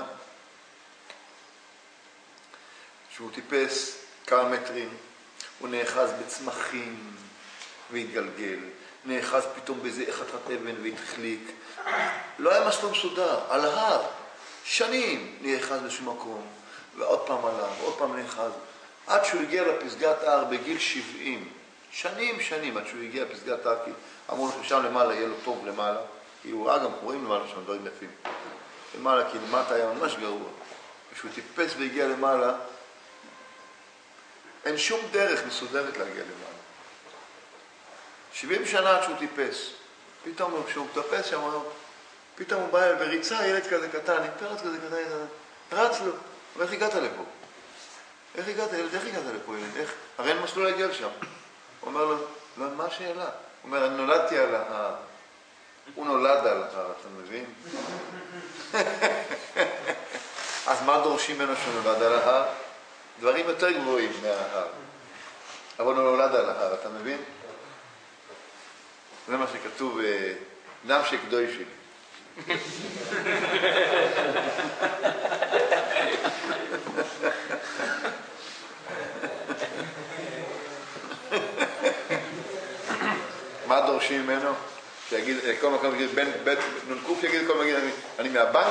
שהוא טיפס כמה מטרים, הוא נאחז בצמחים והתגלגל. נאחז פתאום באיזה חתיכת אבן והתחליק. לא היה מסלול מסודר, על ההר. שנים נאחז בשום מקום, ועוד פעם עליו, ועוד פעם נאחז. עד שהוא הגיע לפסגת ההר בגיל 70. שנים עד שהוא הגיע לפסגת ההר, כי אמרו לו ששם למעלה יהיה לו טוב למעלה. כי הוא ראה גם רואים למעלה שם דברים יפים. למעלה, כי למטה היה ממש גרוע. כשהוא טיפס והגיע למעלה, אין שום דרך מסודרת להגיע למעלה. 70 שנה עד שהוא טיפס. פתאום כשהוא מטפס שם, פתאום הוא בא בריצה, ילד כזה קטן, עם פרץ כזה קטן, רץ לו. ואיך הגעת לפה? איך הגעת לפה, ילד? הרי אין מסלול להגיע לשם. הוא אומר לו, לא, מה השאלה? הוא אומר, אני נולדתי על ההר. הוא נולד על ההר, אתה מבין? אז מה דורשים ממנו שהוא נולד על ההר? דברים יותר גבוהים מההר. אבל הוא נולד על ההר, אתה מבין? זה מה שכתוב, נמשק דוישי. מה דורשים ממנו? שיגיד, כל מקום יגיד, בית נונקוף יגיד, כל מקום יגיד, אני מהבנק?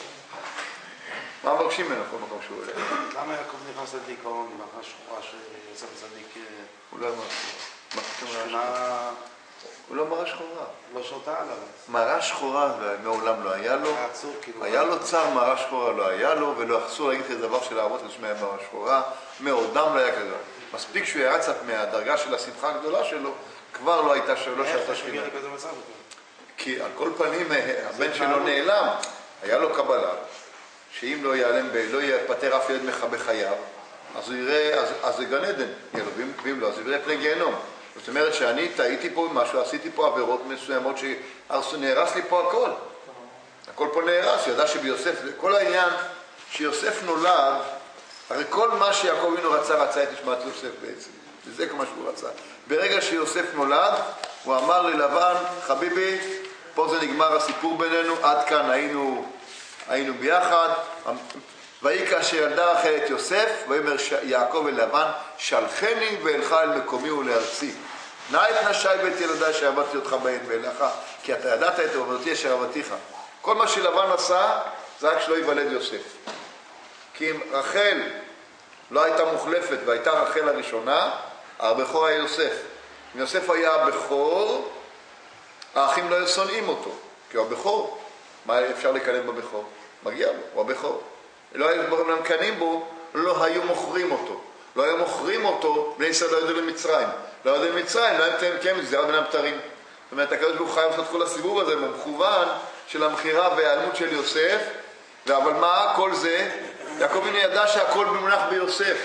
מה דורשים ממנו כל מקום שהוא הולך? למה יעקב נכנס לדיכאון עם מראה שחורה שיוסף הצדיק... הוא לא שכונה... הוא לא מראה שחורה. לא שורתה עליו. מראה שחורה מעולם לא היה לו. היה עצור כאילו. היה לו צער, מראה שחורה לא היה לו, ולא אסור להגיד כזה דבר של להראות לשמי מראה שחורה. מעודם לא היה כזה. מספיק שהוא ירץ מהדרגה של השמחה הגדולה שלו, כבר לא הייתה שלו שהייתה שכינה. כי על כל פנים הבן שלו נעלם. היה לו קבלה, שאם לא ייעלם, לא יפטר אף ילד בחייו, אז הוא יראה, אז זה גן עדן. ואם לא, אז הוא יראה פני גיהנום. זאת אומרת שאני טעיתי פה משהו, עשיתי פה עבירות מסוימות שנהרס לי פה הכל. הכל פה נהרס, ידע שביוסף, כל העניין שיוסף נולד, הרי כל מה שיעקב אבינו רצה את נשמת יוסף בעצם. וזה כמו שהוא רצה. ברגע שיוסף נולד, הוא אמר ללבן, חביבי, פה זה נגמר הסיפור בינינו, עד כאן היינו ביחד. ויהי כאשר ילדה רחל את יוסף, ויאמר יעקב אל לבן, שלחני ואלך אל מקומי ולארצי. נא את נשי ואת ילדי שעבדתי אותך בהן ואליך, כי אתה ידעת את עבודתי אשר עבדתיך. כל מה שלבן עשה, זה רק שלא ייוולד יוסף. כי אם רחל לא הייתה מוחלפת והייתה רחל הראשונה, הבכור היה יוסף. אם יוסף היה הבכור, האחים לא שונאים אותו, כי הוא הבכור. מה אפשר לקנא בבכור? מגיע לו, הוא הבכור. לא היו מקנים בו, לא היו מוכרים אותו. לא היו מוכרים אותו, בני ישראל לא ידעו למצרים. לא ידעו למצרים, לא ידעו למצרים, זה היה בין המתרים. זאת אומרת, הקדוש ברוך הוא חייב לעשות כל הסיבוב הזה, במכוון של המכירה וההיעלמות של יוסף. אבל מה כל זה? יעקב אבינו ידע שהכל מונח ביוסף.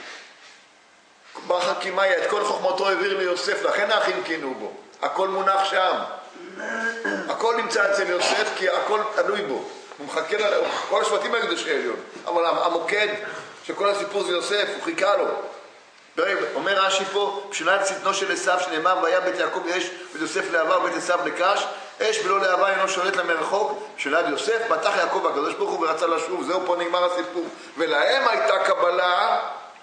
ברכה קימיה, את כל חוכמתו העביר ליוסף, לכן האחים קינו בו. הכל מונח שם. הכל נמצא אצל יוסף, כי הכל תלוי בו. הוא מחכה לו, כל השבטים היו קדושי עליון. אבל המוקד של כל הסיפור זה יוסף, הוא חיכה לו. אומר רש"י פה, בשנת צטנו של עשיו שנאמר, והיה בית יעקב אש ויוסף להבה ובית עשיו לקש, אש ולא להבה אינו שולט למרחוק, בשנת יוסף, בטח יעקב הקדוש ברוך הוא ורצה לשוב, זהו פה נגמר הסיפור. ולהם הייתה קבלה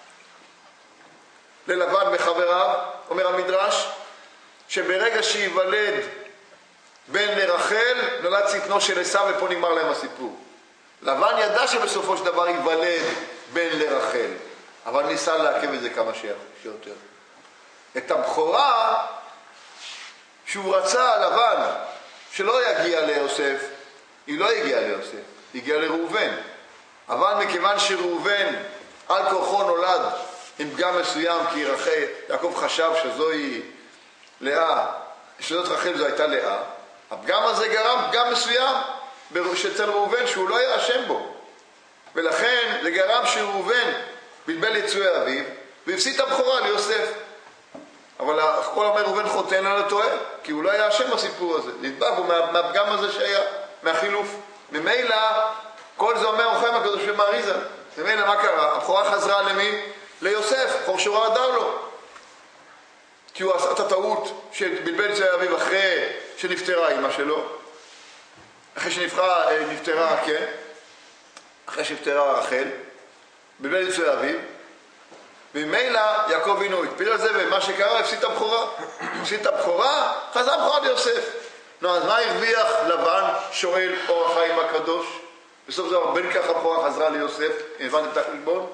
ללבן וחבריו, אומר המדרש, שברגע שיוולד בן לרחל, נולד צטנו של עשיו ופה נגמר להם הסיפור. לבן ידע שבסופו של דבר ייוולד בן לרחל, אבל ניסה להקב את זה כמה שיותר. את הבכורה שהוא רצה, לבן, שלא יגיע ליוסף, היא לא הגיעה ליוסף, היא הגיעה לראובן. אבל מכיוון שראובן על כורחו נולד עם פגם מסוים, כי יעקב חשב שזוהי לאה, שזאת רחל זו הייתה לאה, הפגם הזה גרם פגם מסוים אצל ראובן שהוא לא היה אשם בו. ולכן זה גרם שראובן בלבל יצואי אביו והפסיד את הבכורה ליוסף. אבל הכל אומר ראובן חותן על הטועה, כי הוא לא היה אשם בסיפור הזה. נדבק הוא מהפגם הזה שהיה, מהחילוף. ממילא כל זה אומר אורחיים הקדוש במאריזה. ממילא מה קרה? הבכורה חזרה למי? ליוסף, חורשורה הדר לו. כי הוא עשה את הטעות שבלבל יצואי אביו אחרי שנפטרה אמא שלו. אחרי שנפטרה, כן? אחרי שנפטרה רחל, בלבל יצואי אביו, וממילא יעקב אבינו הקפיד על זה, ומה שקרה, הפסיד את הבכורה. הפסיד את הבכורה, חזר הבכורה ליוסף. נו, אז מה הרוויח לבן, שואל אור החיים הקדוש? בסוף זה בין כך הבכורה חזרה ליוסף, הבנתם את החלבון?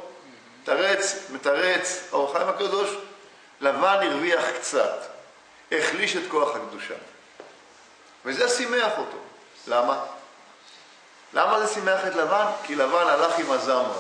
מתרץ אור החיים הקדוש, לבן הרוויח קצת, החליש את כוח הקדושה. וזה שימח אותו. למה? למה זה שימח את לבן? כי לבן הלך עם הזמרה.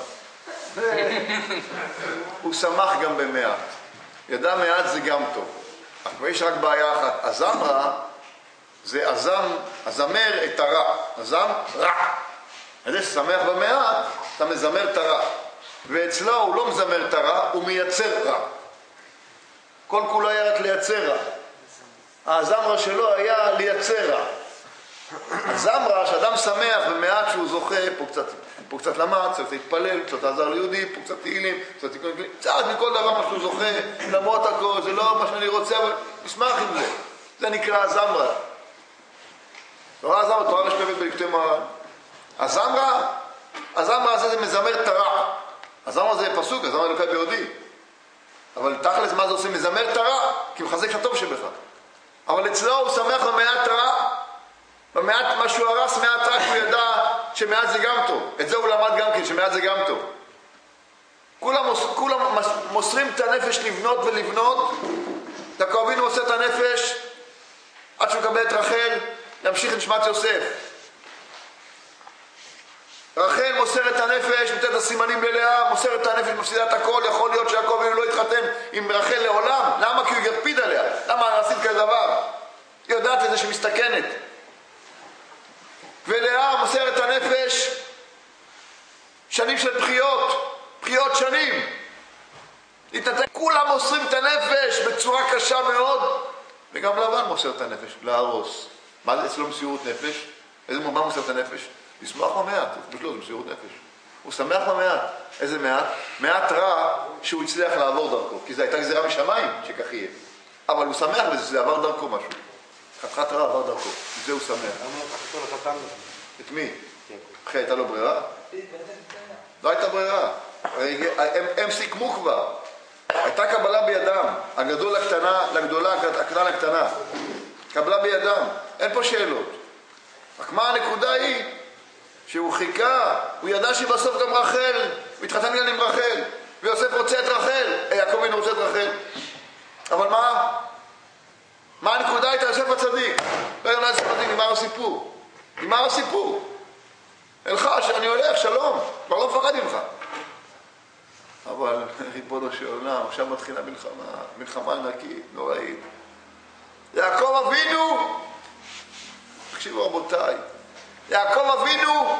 הוא שמח גם במעט. ידע מעט זה גם טוב. אבל יש רק בעיה אחת. הזמרה זה הזמר את הרע. הזם רע. אז זה ששמח במעט, אתה מזמר את הרע. ואצלו הוא לא מזמר את הרע, הוא מייצר רע. כל כולו היה רק לייצר רע. הזמרה שלו היה לייצר רע. הזמרה, שאדם שמח במעט שהוא זוכה, פה קצת למד, קצת להתפלל, קצת עזר ליהודי, פה קצת תהילים, קצת מכל דבר מה שהוא זוכה, למרות הכל, זה לא מה שאני רוצה, אבל נשמח עם זה. זה נקרא הזמרה. תורה משלבת בליקוטי מוהר"ן. הזמרה הזה זה מזמר תרע. הזמרה זה פסוק, הזמרה אלוקי ביודעי. אבל תכלס מה זה עושה? מזמר תרע, כי מחזק את הטוב שבך. אבל אצלו הוא שמח במעט רע, במעט מה שהוא הרס, מעט רע, כי הוא ידע שמעט זה גם טוב. את זה הוא למד גם כן, שמעט זה גם טוב. כולם מוסרים את הנפש לבנות ולבנות. יעקב אבינו מוסר את הנפש עד שהוא מקבל את רחל, להמשיך את נשמת יוסף. רחל מוסר את הנפש, נותנת את הסימנים ללאה, מוסר את הנפש, מפסידה את הכל. יכול להיות שיעקב אבינו לא יתחתן עם רחל לעולם. למה? כי הוא יקפיד עליה. למה עשית כזה דבר? היא יודעת את זה שמסתכנת. ולאה מוסר את הנפש שנים של בחיות שנים. כולם מוסרים את הנפש בצורה קשה מאוד. וגם לבן מוסר את הנפש, להרוס. מה זה אצלו מסירות נפש? איזה מה מוסר את הנפש? לשמוח במעט, בשלו זה מסירות נפש. הוא שמח במעט. איזה מעט? מעט רע שהוא הצליח לעבור דרכו. כי זו הייתה גזירה משמיים שכך יהיה. אבל הוא שמח בזה, שזה עבר דרכו משהו. חתיכת רע עבר דרכו. זה הוא שמח. למה לא לקחת אותו לחתן? את מי? אחרי הייתה לו ברירה? לא הייתה ברירה. הם סיכמו כבר. הייתה קבלה בידם. הגדול לקטנה, לגדולה, הקטנה לקטנה. קבלה בידם. אין פה שאלות. רק מה הנקודה היא? שהוא חיכה, הוא ידע שבסוף גם רחל, הוא התחתן גם עם רחל, ויוסף רוצה את רחל, יעקב אבינו רוצה את רחל. אבל מה הנקודה הייתה? יוסף הצדיק. לא יודע יוסף הצדיק, נגמר הסיפור. אלך, שאני הולך, שלום, כבר לא מפחד ממך. אבל ריבונו של עולם, עכשיו מתחילה מלחמה ענקית, נוראית. יעקב אבינו, תקשיבו רבותיי, יעקב אבינו,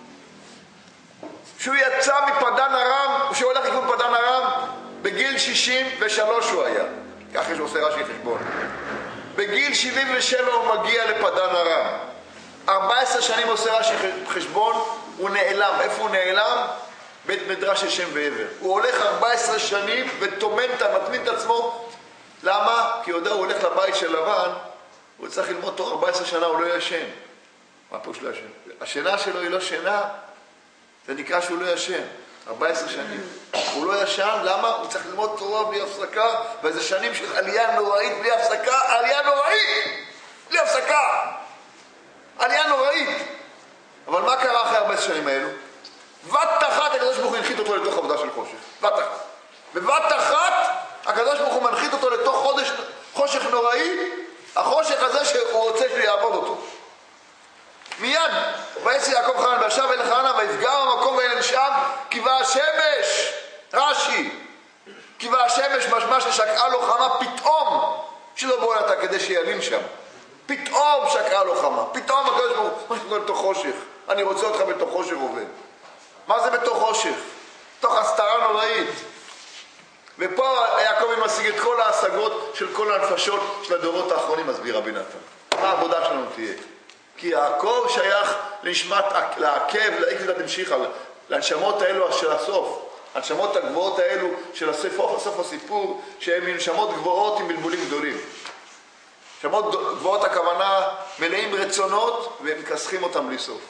שהוא יצא מפדן ארם, שהוא הולך לכיוון פדן ארם, בגיל 63 הוא היה. כך יש עושה רש"י חשבון. בגיל 77 הוא מגיע לפדן ארם. 14 שנים עושה רש"י חשבון, הוא נעלם. איפה הוא נעלם? בית מדרש של שם ועבר. הוא הולך 14 שנים וטומן, מטמין את עצמו. למה? כי יודע, הוא הולך לבית של לבן, הוא צריך ללמוד תוך 14 שנה, הוא לא ישן. מה פה שלא ישן? השינה שלו היא לא שינה, זה נקרא שהוא לא ישן. 14 שנים. הוא לא ישן, למה? הוא צריך ללמוד תורה בלי הפסקה, וזה שנים של עלייה נוראית בלי הפסקה, עלייה נוראית! בלי הפסקה! עלייה נוראית! אבל מה קרה אחרי 14 שנים האלו? בת אחת הקדוש ברוך הוא הנחית אותו לתוך עבודה של חושך. בת אחת. בבת אחת הקדוש ברוך הוא מנחית אותו לתוך חושך נוראי, החושך הזה שהוא רוצה שיעבוד אותו. מיד, ויצא יעקב חנן וישב אל חנן ויפגע במקום ואין שם, כי באה השמש, רש"י, כי באה השמש משמע ששקעה לו חמה פתאום, שלא בוא נתה כדי שילין שם. פתאום שקעה לו חמה, פתאום הקדוש ברוך הוא, מה שקורה לתוך חושך? אני רוצה אותך בתוך חושך עובד. מה זה בתוך חושך? תוך הסתרה נוראית. ופה יעקב משיג את כל ההשגות של כל הנפשות של הדורות האחרונים, מסביר רבי נתן. מה העבודה שלנו תהיה? כי יעקב שייך לנשמת, לעקב, לעקב דמשיחא, לנשמות האלו של הסוף, הנשמות הגבוהות האלו של סוף הסיפור, שהן נשמות גבוהות עם בלבולים גדולים. נשמות גבוהות הכוונה מלאים רצונות והם מכסחים אותם בלי סוף.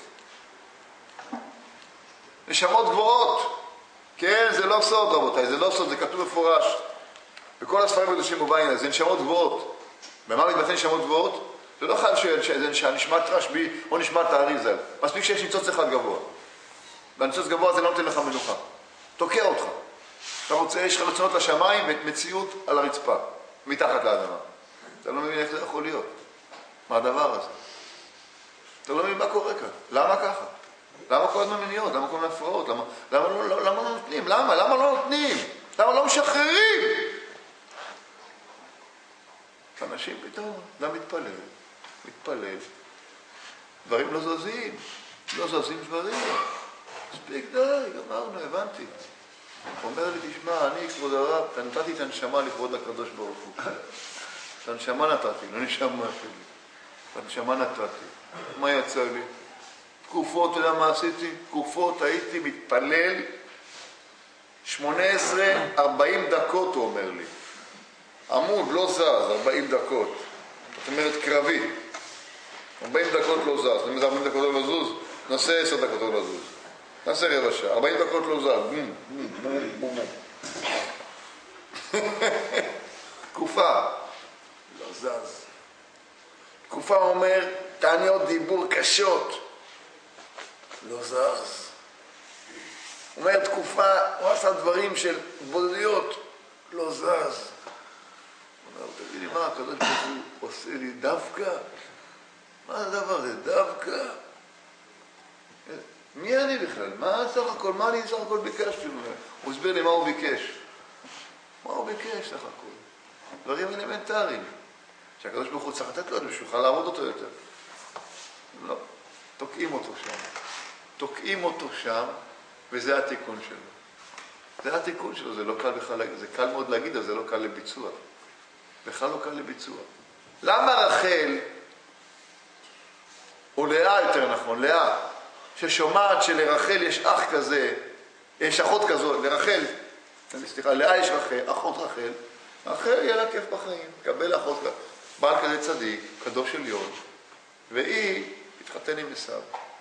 נשמות גבוהות, כן, זה לא סוד רבותיי, זה לא סוד, זה כתוב מפורש. בכל הספרים הקדושים מובאים, זה נשמות גבוהות. במה מתבטא נשמות גבוהות? זה לא חייב שזה נשמת רשב"י או נשמת האריזל. מספיק שיש ניצוץ אחד גבוה. והניצוץ גבוה זה לא נותן לך מנוחה. תוקע אותך. אתה רוצה, יש לך רצונות לשמיים ומציאות על הרצפה, מתחת לאדמה. אתה לא מבין איך זה יכול להיות. מה הדבר הזה? אתה לא מבין מה קורה כאן. למה ככה? למה כל הזמן מניעות? למה כל הזמן הפרעות? למה לא נותנים? למה לא נותנים? למה לא משחררים? אנשים פתאום, לא מתפלל. דברים לא זזים דברים. מספיק די, גמרנו, הבנתי. אומר לי, תשמע, אני כבוד הרב, נתתי את הנשמה לכבוד הקדוש ברוך הוא. את הנשמה נתתי, לא נשמה שלי. את הנשמה נתתי. מה יצא לי? תקופות, אתה יודע מה עשיתי? תקופות, הייתי מתפלל 18-40 דקות, הוא אומר לי. עמוד, לא זז, 40 דקות. זאת אומרת קרבי. 40 דקות לא זז. זאת אומרת 40 דקות לא לזוז, נעשה 10 דקות לא לזוז. נעשה רבע שעה. 40 דקות לא זז. בום, בום, בום, בום. תקופה. לא זז. תקופה אומר, תעניות דיבור קשות. לא זז. אומר תקופה, הוא עשה דברים של בודדיות. לא זז. הוא אומר, תגיד לי, מה הקדוש ברוך הוא עושה לי דווקא? מה הדבר הזה? דווקא? מי אני בכלל? מה סך הכל? מה אני סך הכל ביקשתי? הוא הסביר לי מה הוא ביקש. מה הוא ביקש סך הכל? דברים אלמנטריים. שהקדוש ברוך הוא צריך לתת לו, שהוא יוכל לעבוד אותו יותר. לא. תוקעים אותו שם. תוקעים אותו שם, וזה התיקון שלו. זה התיקון שלו, זה לא קל בכלל, זה קל מאוד להגיד, אבל זה לא קל לביצוע. בכלל לא קל לביצוע. למה רחל, או לאה יותר נכון, לאה, ששומעת שלרחל יש אח כזה, יש אחות כזו, לרחל, סליחה, לאה יש רחל, אחות רחל, רחל יהיה לה כיף בחיים, קבל אחות, בעל כזה צדיק, קדוש עליון, והיא התחתן עם עשיו.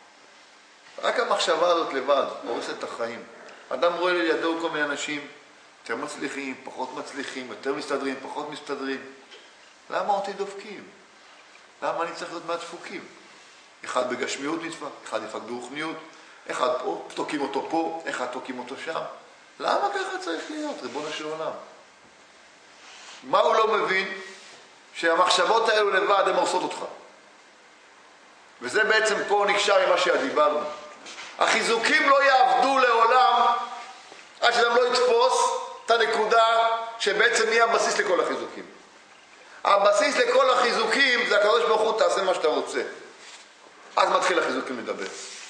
רק המחשבה הזאת לבד הורסת את החיים. אדם רואה לידו כל מיני אנשים, יותר מצליחים, פחות מצליחים, יותר מסתדרים, פחות מסתדרים. למה אותי דופקים? למה אני צריך להיות מהדפוקים? אחד בגשמיות נדפק, אחד נדפק ברוחניות, אחד פה, תוקים אותו פה, אחד תוקים אותו שם. למה ככה צריך להיות, ריבונו של עולם? מה הוא לא מבין? שהמחשבות האלו לבד הן עושות אותך. וזה בעצם פה נקשר עם מה שדיברנו. החיזוקים לא יעבדו לעולם עד שאדם לא יתפוס את הנקודה שבעצם יהיה הבסיס לכל החיזוקים. הבסיס לכל החיזוקים זה הקדוש ברוך הוא, תעשה מה שאתה רוצה. אז מתחיל החיזוקים לדבר.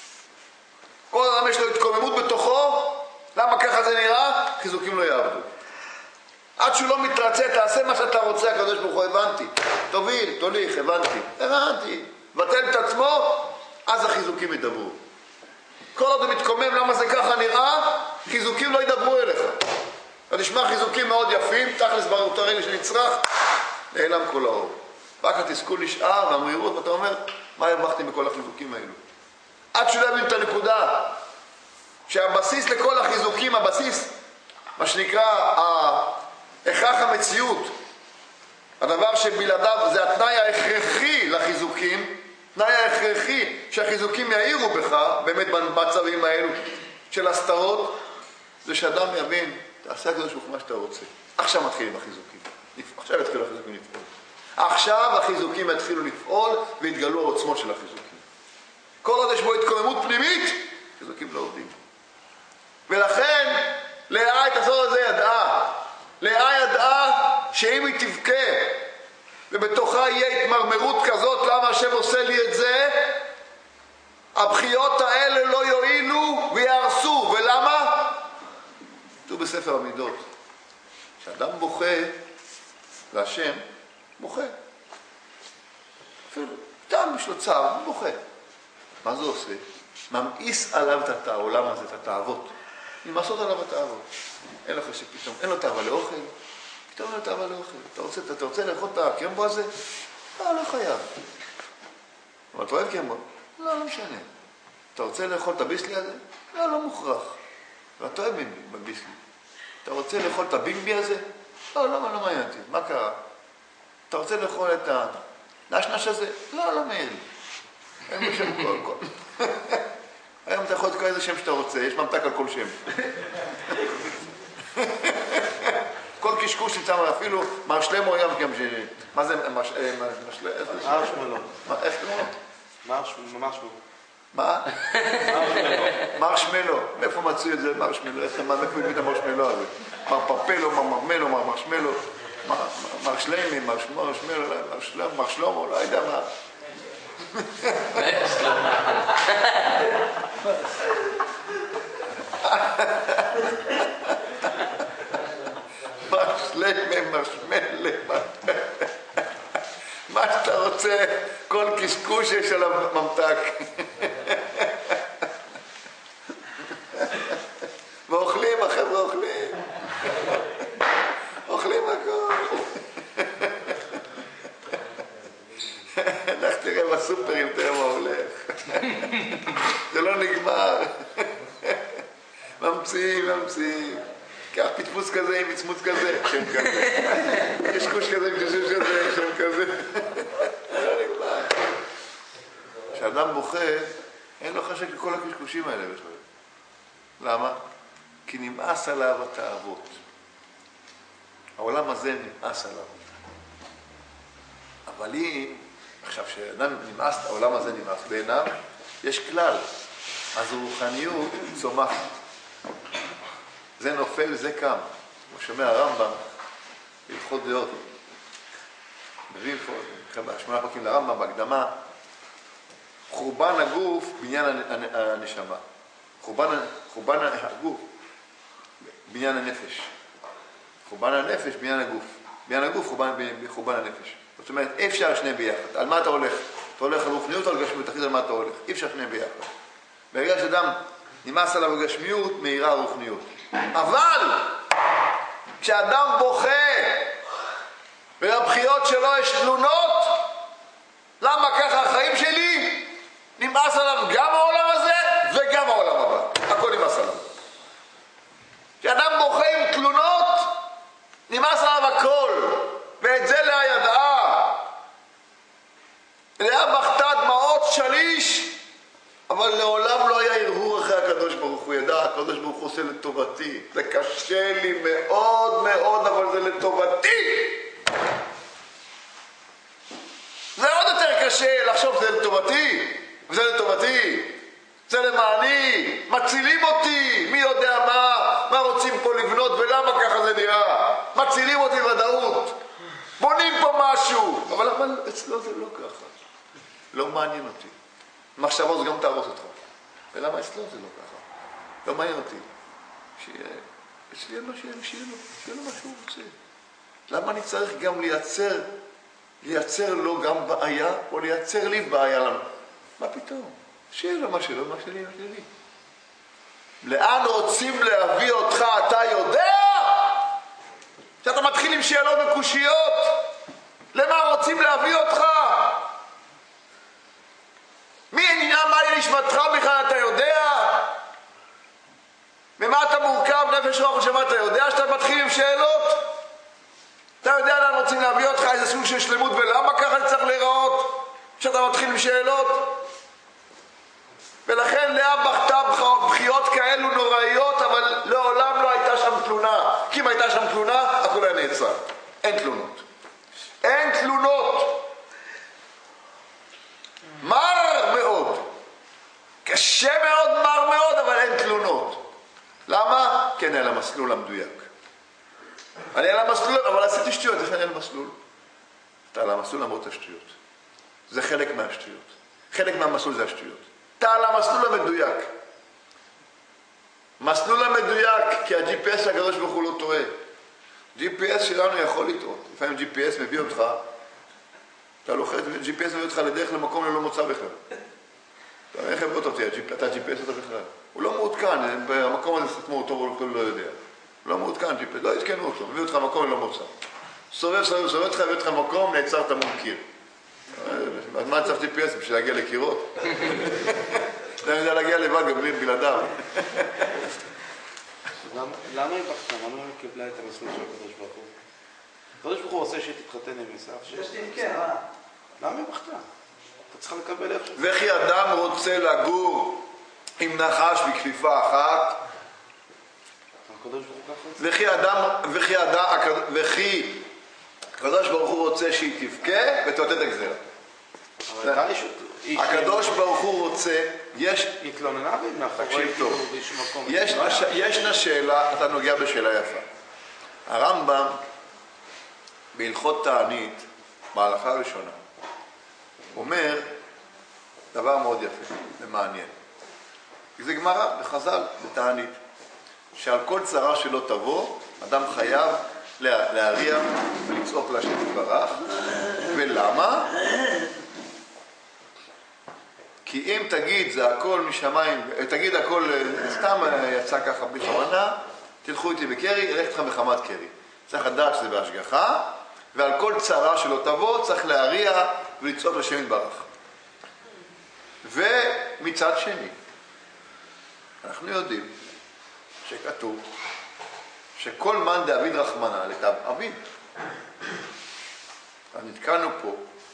כל אדם יש לו התקוממות בתוכו, למה ככה זה נראה? חיזוקים לא יעבדו. עד שהוא לא מתרצה, תעשה מה שאתה רוצה, הקדוש ברוך הוא, הבנתי. תוביל, תוליך, הבנתי. בטל את עצמו, אז החיזוקים ידברו. כל עוד הוא מתקומם למה זה ככה נראה, חיזוקים לא ידברו אליך. אתה נשמע חיזוקים מאוד יפים, תכלס באותו רגע שנצרח, נעלם כל האור. רק התסכול נשאר והמהירות, ואתה אומר, מה הרווחתי בכל החיזוקים האלו? עד שהוא יבין את הנקודה, שהבסיס לכל החיזוקים, הבסיס, מה שנקרא, הכרח המציאות, הדבר שבלעדיו זה התנאי ההכרחי לחיזוקים, תנאי ההכרחי שהחיזוקים יאירו בך, באמת במצבים האלו של הסתרות, זה שאדם יבין, תעשה הקדוש ברוך הוא מה שאתה רוצה. עכשיו מתחילים החיזוקים. עכשיו יתחילו החיזוקים לפעול. עכשיו החיזוקים יתחילו לפעול והתגלו העוצמות של החיזוקים. כל עוד יש בו התקוממות פנימית, חיזוקים לא עובדים. ולכן, לאה את הסוד הזה ידעה. לאה ידעה שאם היא תבכה, ובתוכה יהיה התמרמרות כזאת, למה השם עושה לי את זה? הבכיות האלה לא יועילו ויהרסו. ולמה? כתוב בספר המידות, שאדם בוכה להשם, בוכה. אפילו, אדם יש לו צער, הוא בוכה. מה זה עושה? ממאיס עליו את העולם הזה, את התאוות. ממאסות עליו התאוות. אין לך שפתאום, אין לו תאווה לאוכל, פתאום אין לו תאווה לאוכל. אתה רוצה לאכול את הקרמבו הזה? לא חייב. אבל אתה אוהב קרמבו? לא משנה. אתה רוצה לאכול את הביסלי הזה? לא מוכרח. ואתה אוהב בביסלי. אתה רוצה לאכול את הבינגבי הזה? לא מעניין אותי. מה קרה? אתה רוצה לאכול את הנשנש הזה? לא מעניין לי. אין לי שם כל. היום אתה יכול לקרוא איזה שם שאתה רוצה, יש ממתק על כל שם. כל קשקוש נמצא אפילו, מר שלמה היה גם ש... מה זה מר מרשמלו. איך קוראים לו? מרשמלו. מה? מרשמלו. מאיפה מצאו את זה מרשמלו? איך הם מקבלים את המרשמלו הזה? מר פרפלו, מר מרמלו, מר מרשמלו, מר שלמי, מר שלמה, לא יודע מה. מרשמלה, מה שאתה רוצה, כל קשקוש יש עליו ממתק. ואוכלים, החבר'ה אוכלים הכל. ממציאים. קח פטפוס כזה עם מצמוץ כזה, שם כזה. קשקוש כזה עם קשקוש כזה, שם כזה. כשאדם בוכה, אין לו חשק לכל הקשקושים האלה בכלל. למה? כי נמאס עליו התאוות. העולם הזה נמאס עליו. אבל אם, עכשיו שאדם נמאס, העולם הזה נמאס בעיניו, יש כלל. אז הרוחניות צומחת. זה נופל, זה קם. כמו שאומר הרמב"ם, בהלכות דעות. מביאים פה, בשמונה פרקים לרמב"ם, בהקדמה, חורבן הגוף, בניין הנשמה. חורבן הגוף, בניין הנפש. חורבן הנפש, בניין הגוף. בניין הגוף, חורבן הנפש. זאת אומרת, אי אפשר שני ביחד. על מה אתה הולך? אתה הולך על רוחניות או על גשמיות? תחליט על מה אתה הולך. אי אפשר שני ביחד. ברגע שאדם נמאס עליו גשמיות, מהירה רוחניות. אבל כשאדם בוכה ולבחיות שלו יש תלונות, למה ככה החיים שלי? נמאס עליו גם העולם הזה וגם העולם הבא. הכל נמאס עליו. כשאדם בוכה עם תלונות, נמאס עליו הכל. ואת זה לה ידעה. לה בכתה דמעות שליש, אבל לעולם לא היה הרהור אחרי הקדוש ברוך הוא. ידע, הקדוש ברוך הוא עושה לטובתי. זה קשה לי מאוד מאוד, אבל זה לטובתי. זה עוד יותר קשה לחשוב שזה לטובתי, וזה לטובתי, זה למעני, מצילים אותי, מי יודע מה רוצים פה לבנות ולמה ככה זה נראה. מצילים אותי ודאות, בונים פה משהו, אבל אצלו זה לא ככה. לא מעניין אותי. מחשבות זה גם תהרוס אותך. ולמה אצלו זה לא ככה? לא מעניין אותי. שיהיה לו מה שהוא רוצה. למה אני צריך גם לייצר לו גם בעיה, או לייצר לי בעיה לנו? מה פתאום? שיהיה לו מה שלו, מה שלי, מה שלי. לאן רוצים להביא אותך, אתה יודע? שאתה מתחיל עם שאלות וקושיות. למה רוצים להביא אותך? מי עניין מה נשמתך בכלל, אתה יודע? ממה אתה מורכב, נפש רוח ושמה, אתה יודע שאתה מתחיל עם שאלות? אתה יודע לאן רוצים להביא אותך, איזה סוג של שלמות, ולמה ככה זה צריך להיראות? שאתה מתחיל עם שאלות? ולכן לאה בכתה בחיות כאלו נוראיות, אבל לעולם לא הייתה שם תלונה. כי אם הייתה שם תלונה, הכל היה נעצר. אין תלונות. אין תלונות. מר מאוד. קשה מאוד, מר מאוד, אבל אין תלונות. למה? כי אני על המסלול המדויק. אני על המסלול, אבל עשיתי שטויות, איך אני על המסלול? אתה על המסלול למרות השטויות. זה חלק מהשטויות. חלק מהמסלול זה השטויות. אתה על המסלול המדויק. מסלול המדויק, כי ה-GPS של הקדוש ברוך הוא לא טועה. GPS שלנו יכול לטעות. לפעמים GPS מביא אותך, אתה לוחץ, GPS מביא אותך לדרך למקום ללא מוצא בכלל. איך הבאות אותי? אתה GPS אותה בכלל. הוא לא מעודכן, במקום הזה סתמו אותו, הוא לא יודע. הוא לא מעודכן, GPS, לא התקנו אותו, מביא אותך למקום ללא מוצא. סובב אותך, מביא אותך למקום, נעצרת מול קיר. אז מה צריך GPS בשביל להגיע לקירות? אתה יודע להגיע לבד גם בלעדיו. למה היא בכתה? למה היא קיבלה את המסלול של הקדוש ברוך הוא? הקדוש ברוך הוא רוצה שתתחתן עם עשיו. למה היא בכתה? אתה צריכה לקבל איך שזה. וכי אדם רוצה לגור עם נחש בכפיפה אחת? הקדוש ברוך הוא וכי הקדוש ברוך הוא רוצה שהיא תבכה ותעוטה את הגזרה. הקדוש ברוך הוא רוצה, יש... התלוננה מאחורי תקשיב טוב. באיזשהו מקום. ישנה שאלה, אתה נוגע בשאלה יפה. הרמב"ם בהלכות תענית, בהלכה הראשונה, אומר דבר מאוד יפה ומעניין. זה גמרא בחז"ל, בתענית, שעל כל צרה שלא תבוא, אדם חייב להריע ולצעוק להשם יתברך. ולמה? כי אם תגיד זה הכל משמיים, תגיד הכל סתם יצא ככה בכוונה, תלכו איתי בקרי, אלך איתך מחמת קרי. צריך לדעת שזה בהשגחה, ועל כל צרה שלא תבוא צריך להריע ולצעוק לשם יתברך. ומצד שני, אנחנו יודעים שכתוב שכל מאן דעביד רחמנא לטב עביד. אז נתקלנו פה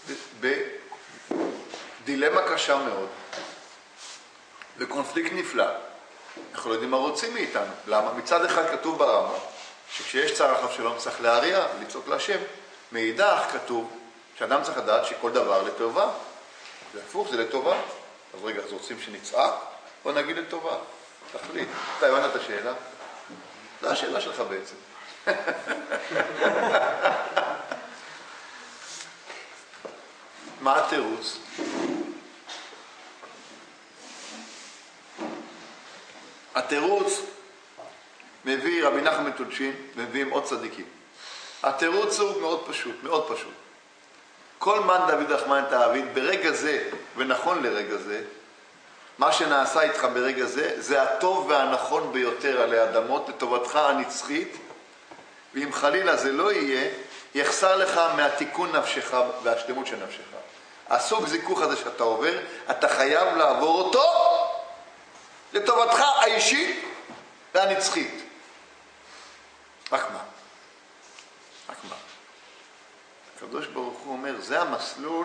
בדילמה קשה מאוד, בקונפליקט נפלא. אנחנו לא יודעים מה רוצים מאיתנו. למה? מצד אחד כתוב ברמב"ם שכשיש צער אחר שלום צריך להריע, לצעוק להשם. מאידך כתוב שאדם צריך לדעת שכל דבר לטובה. זה הפוך, זה לטובה. אז רגע, אז רוצים שנצעק או נגיד לטובה? תחליט. אתה הבנת את השאלה? זו השאלה שלך בעצם. מה התירוץ? התירוץ מביא רבי נחמן מטולצ'ין ומביאים עוד צדיקים. התירוץ הוא מאוד פשוט, מאוד פשוט. כל מאן דעביד רחמנא תעביד, ברגע זה, ונכון לרגע זה, מה שנעשה איתך ברגע זה, זה הטוב והנכון ביותר עלי אדמות, לטובתך הנצחית, ואם חלילה זה לא יהיה, יחסר לך מהתיקון נפשך והשלמות של נפשך. הסוג זיכוך הזה שאתה עובר, אתה חייב לעבור אותו לטובתך האישית והנצחית. רק מה? רק מה? הקדוש ברוך הוא אומר, זה המסלול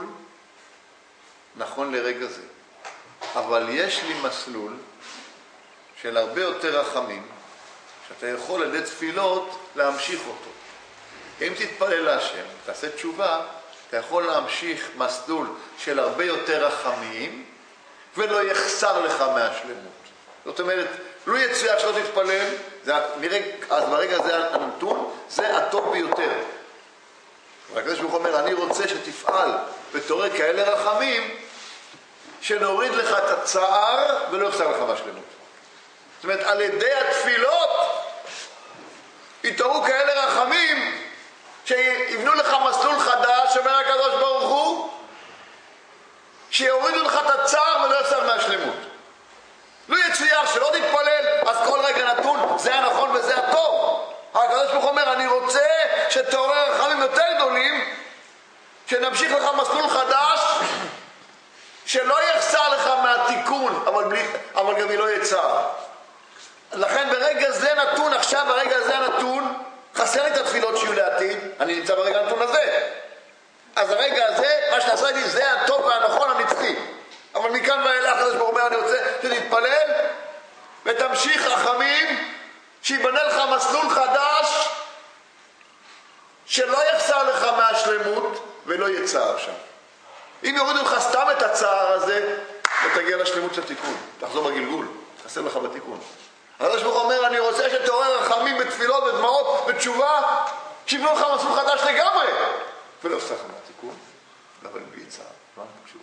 נכון לרגע זה. אבל יש לי מסלול של הרבה יותר רחמים, שאתה יכול על ידי תפילות להמשיך אותו. אם תתפלל להשם, תעשה תשובה, אתה יכול להמשיך מסלול של הרבה יותר רחמים, ולא יחסר לך מהשלמות. זאת אומרת, לא יצויה שלא תתפלל, אז ברגע זה הנתון, זה הטוב ביותר. והקדוש ברוך הוא אומר, אני רוצה שתפעל ותעורר כאלה רחמים, שנוריד לך את הצער ולא יחסר לך מהשלמות. זאת אומרת, על ידי התפילות יתעוררו כאלה רחמים שיבנו לך מסלול חדש, אומר הקדוש ברוך הוא, שיורידו לך את הצער ולא יחסר מהשלמות. לא יצויר שלא תתפלל, אז כל רגע נתון, זה הנכון וזה הטוב. הקדוש ברוך הוא אומר, אני רוצה שתעורר רחמים יותר גדולים, שנמשיך לך מסלול חדש, שלא יחסר לך מהתיקון, אבל גם היא לא יצער. לכן ברגע זה נתון, עכשיו ברגע זה נתון, חסר לי את התפילות שיהיו לעתיד, אני נמצא ברגע הנתון הזה. אז הרגע הזה, מה שנעשה לי, זה הטוב והנכון הנצחי. אבל מכאן ואילך, הקדוש ברוך הוא אומר, אני רוצה שתתפלל ותמשיך רחמים, שיבנה לך מסלול חדש, שלא יחסר לך מהשלמות ולא יצער שם. אם יורידו לך סתם את הצער הזה, ותגיע לשלמות של תיקון. תחזור בגלגול, תחסר לך בתיקון. הקדוש ברוך הוא אומר, אני רוצה שתעורר רחמים בתפילות ודמעות בתשובה, שיבנו לך מסלול חדש לגמרי. ולא יחסר לך מהתיקון, אבל בלי צער. מה תשובה?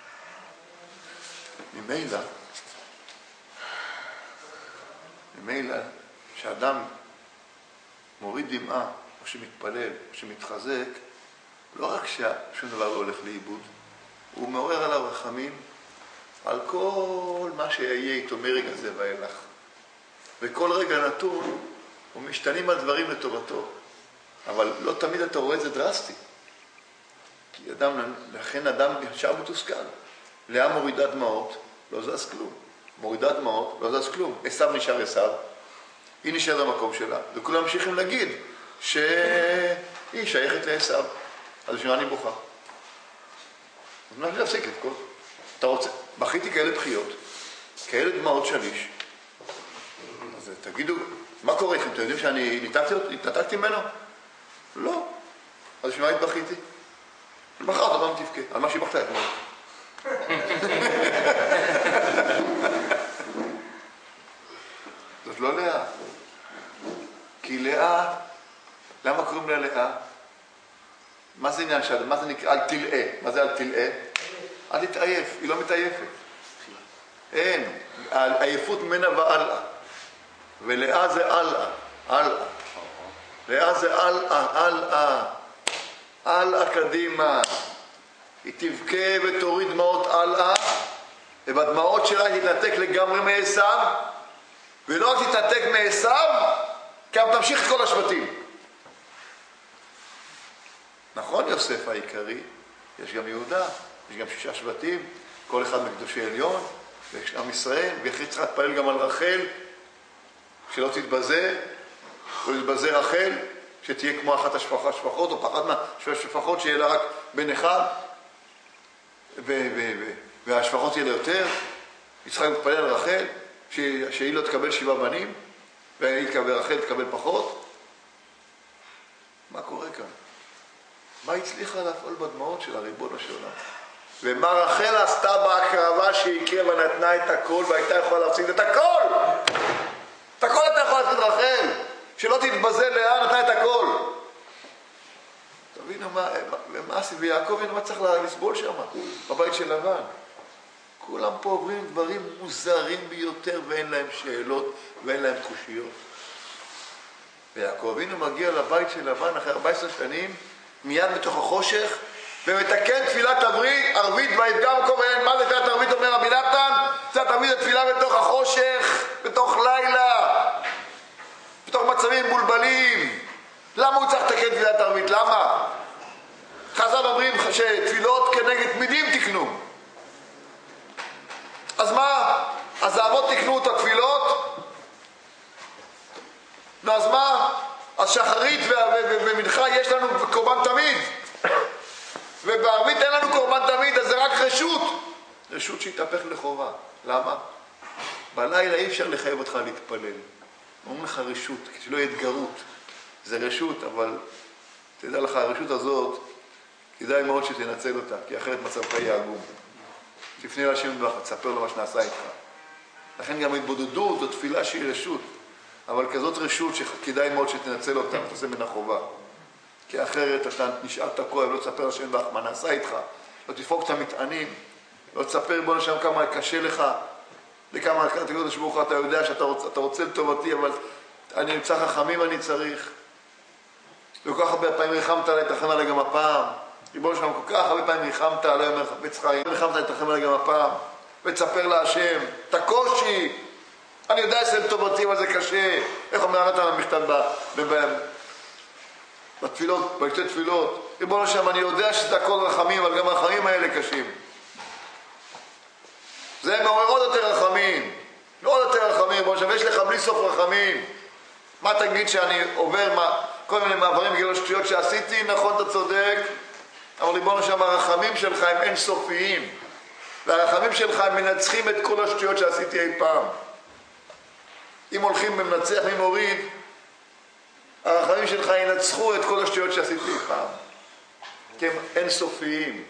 ממילא, שאדם מוריד דמעה, או שמתפלל, או שמתחזק, לא רק ששום דבר לא הולך לאיבוד, הוא מעורר עליו רחמים על כל מה שיהיה איתו מרגע זה ואילך. וכל רגע נתון, הוא משתנים על דברים לטובתו. אבל לא תמיד אתה רואה את זה דרסטי. כי לכן אדם נשאר מתוסכל. לאה מורידה דמעות, לא זז כלום. מורידה דמעות, לא זז כלום. עשיו נשאר עשיו, היא נשארת במקום שלה, וכולם ממשיכים להגיד שהיא שייכת לעשיו. אז בשביל אני בוכה. אז מה להפסיק לבכות? אתה רוצה, בכיתי כאלה בחיות, כאלה דמעות שליש. אז תגידו, מה קורה איתכם? אתם יודעים שאני התנתקתי ממנו? לא. אז בשביל מה התבכיתי? בחרת, אבל לא תבכה. על מה שהיא בכתה אתמול. זאת לא לאה. כי לאה, למה קוראים לה לאה? מה זה עניין שלנו? מה זה נקרא? אל תלאה. מה זה אל תלאה? אל תתעייף, היא לא מתעייפת. אין, העייפות ממנה והלאה. ולאה זה הלאה, הלאה. לאה זה הלאה, הלאה קדימה. היא תבכה ותוריד דמעות הלאה, ובדמעות שלה היא תתנתק לגמרי מעשיו, ולא רק תתנתק מעשיו, כי גם תמשיך את כל השבטים. נכון, יוסף העיקרי, יש גם יהודה, יש גם 6 שבטים, כל אחד מקדושי עליון, ויש עם ישראל, ויחי צריך להתפעל גם על רחל, שלא תתבזה, או תתבזה רחל, שתהיה כמו אחת השפחות, או פחד מהשפחות שיהיה לה רק בן אחד, והשפחות יהיה לה יותר. יצחק מתפלל על רחל, שהיא לא תקבל 7 בנים, ורחל תקבל פחות. מה קורה כאן? מה הצליחה להפעול בדמעות של הריבונו של עולם? ומה רחל עשתה בהקרבה שהקריבה ונתנה את הכל, והייתה יכולה להפסיד את הכל. את הכל אתה יכול להפסיד רחל, שלא תתבזה לאה, נתנה את הכל. תבינו מה עשי, ויעקב מה צריך לסבול שם, בבית של לבן. כולם פה עוברים דברים מוזרים ביותר, ואין להם שאלות ואין להם קושיות. ויעקב אבינו מגיע לבית של לבן אחרי 14 שנים, מיד בתוך החושך, ומתקן תפילת ערבית, ויפגע מקום ואין. מה זה תפילת ערבית, אומר רבי נתן? תפילת ערבית זה תפילה בתוך החושך, בתוך לילה, בתוך מצבים מבולבלים. למה הוא צריך לתקן תפילת ערבית? למה? חז"ל אומרים שתפילות כנגד תמידים תקנו. אז מה? אז האבות תקנו את התפילות? אז מה? אז שחרית ומנחה יש לנו קורבן תמיד, ובערבית אין לנו קורבן תמיד, אז זה רק רשות שהתהפך לחובה. למה? בלילה אי אפשר לחייב אותך להתפלל. אומרים לך רשות, שלא יהיה התגרות. זה רשות, אבל תדע לך, הרשות הזאת כדאי מאוד שתנצל אותה, כי אחרת מצבך יהיה עגום. תפנה להשם ותספר לו מה שנעשה איתך. לכן גם התבודדות זו תפילה שהיא רשות, אבל כזאת רשות שכדאי מאוד שתנצל אותה ותעשה מן החובה. כי אחרת אתה נשאר תקוע ולא תספר להשם מה נעשה איתך. לא תפרוק את המטענים, לא תספר בוא נשם כמה קשה לך, וכמה תגיד לשבוך, אתה יודע שאתה רוצה לטובתי, אבל אני נמצא חכמים אני צריך. וכל כך הרבה פעמים ריחמת עליי, תרחם עליי גם הפעם. ריבונו שלנו, כל כך הרבה פעמים ריחמת עליי, אומר חפץ חיים, ריחמת עליי, תרחם עליי גם הפעם. ותספר להשם, את הקושי. אני יודע שזה לטובתי, אבל זה קשה. איך אומר נתן המכתב בתפילות, בשתי תפילות? ריבונו שלנו, אני יודע שזה הכל רחמים, אבל גם הרחמים האלה קשים. זה מעורר עוד יותר רחמים. עוד יותר רחמים, ריבונו שלנו, ויש לך בלי סוף רחמים. מה תגיד שאני עובר כל מיני מעברים בגלל השטויות שעשיתי? נכון, אתה צודק, אבל ריבונו שלנו, הרחמים שלך הם אינסופיים. והרחמים שלך הם מנצחים את כל השטויות שעשיתי אי פעם. אם הולכים במנצח ממוריד, הרחמים שלך ינצחו את כל השטויות שעשיתי אי פעם. כי הם אינסופיים.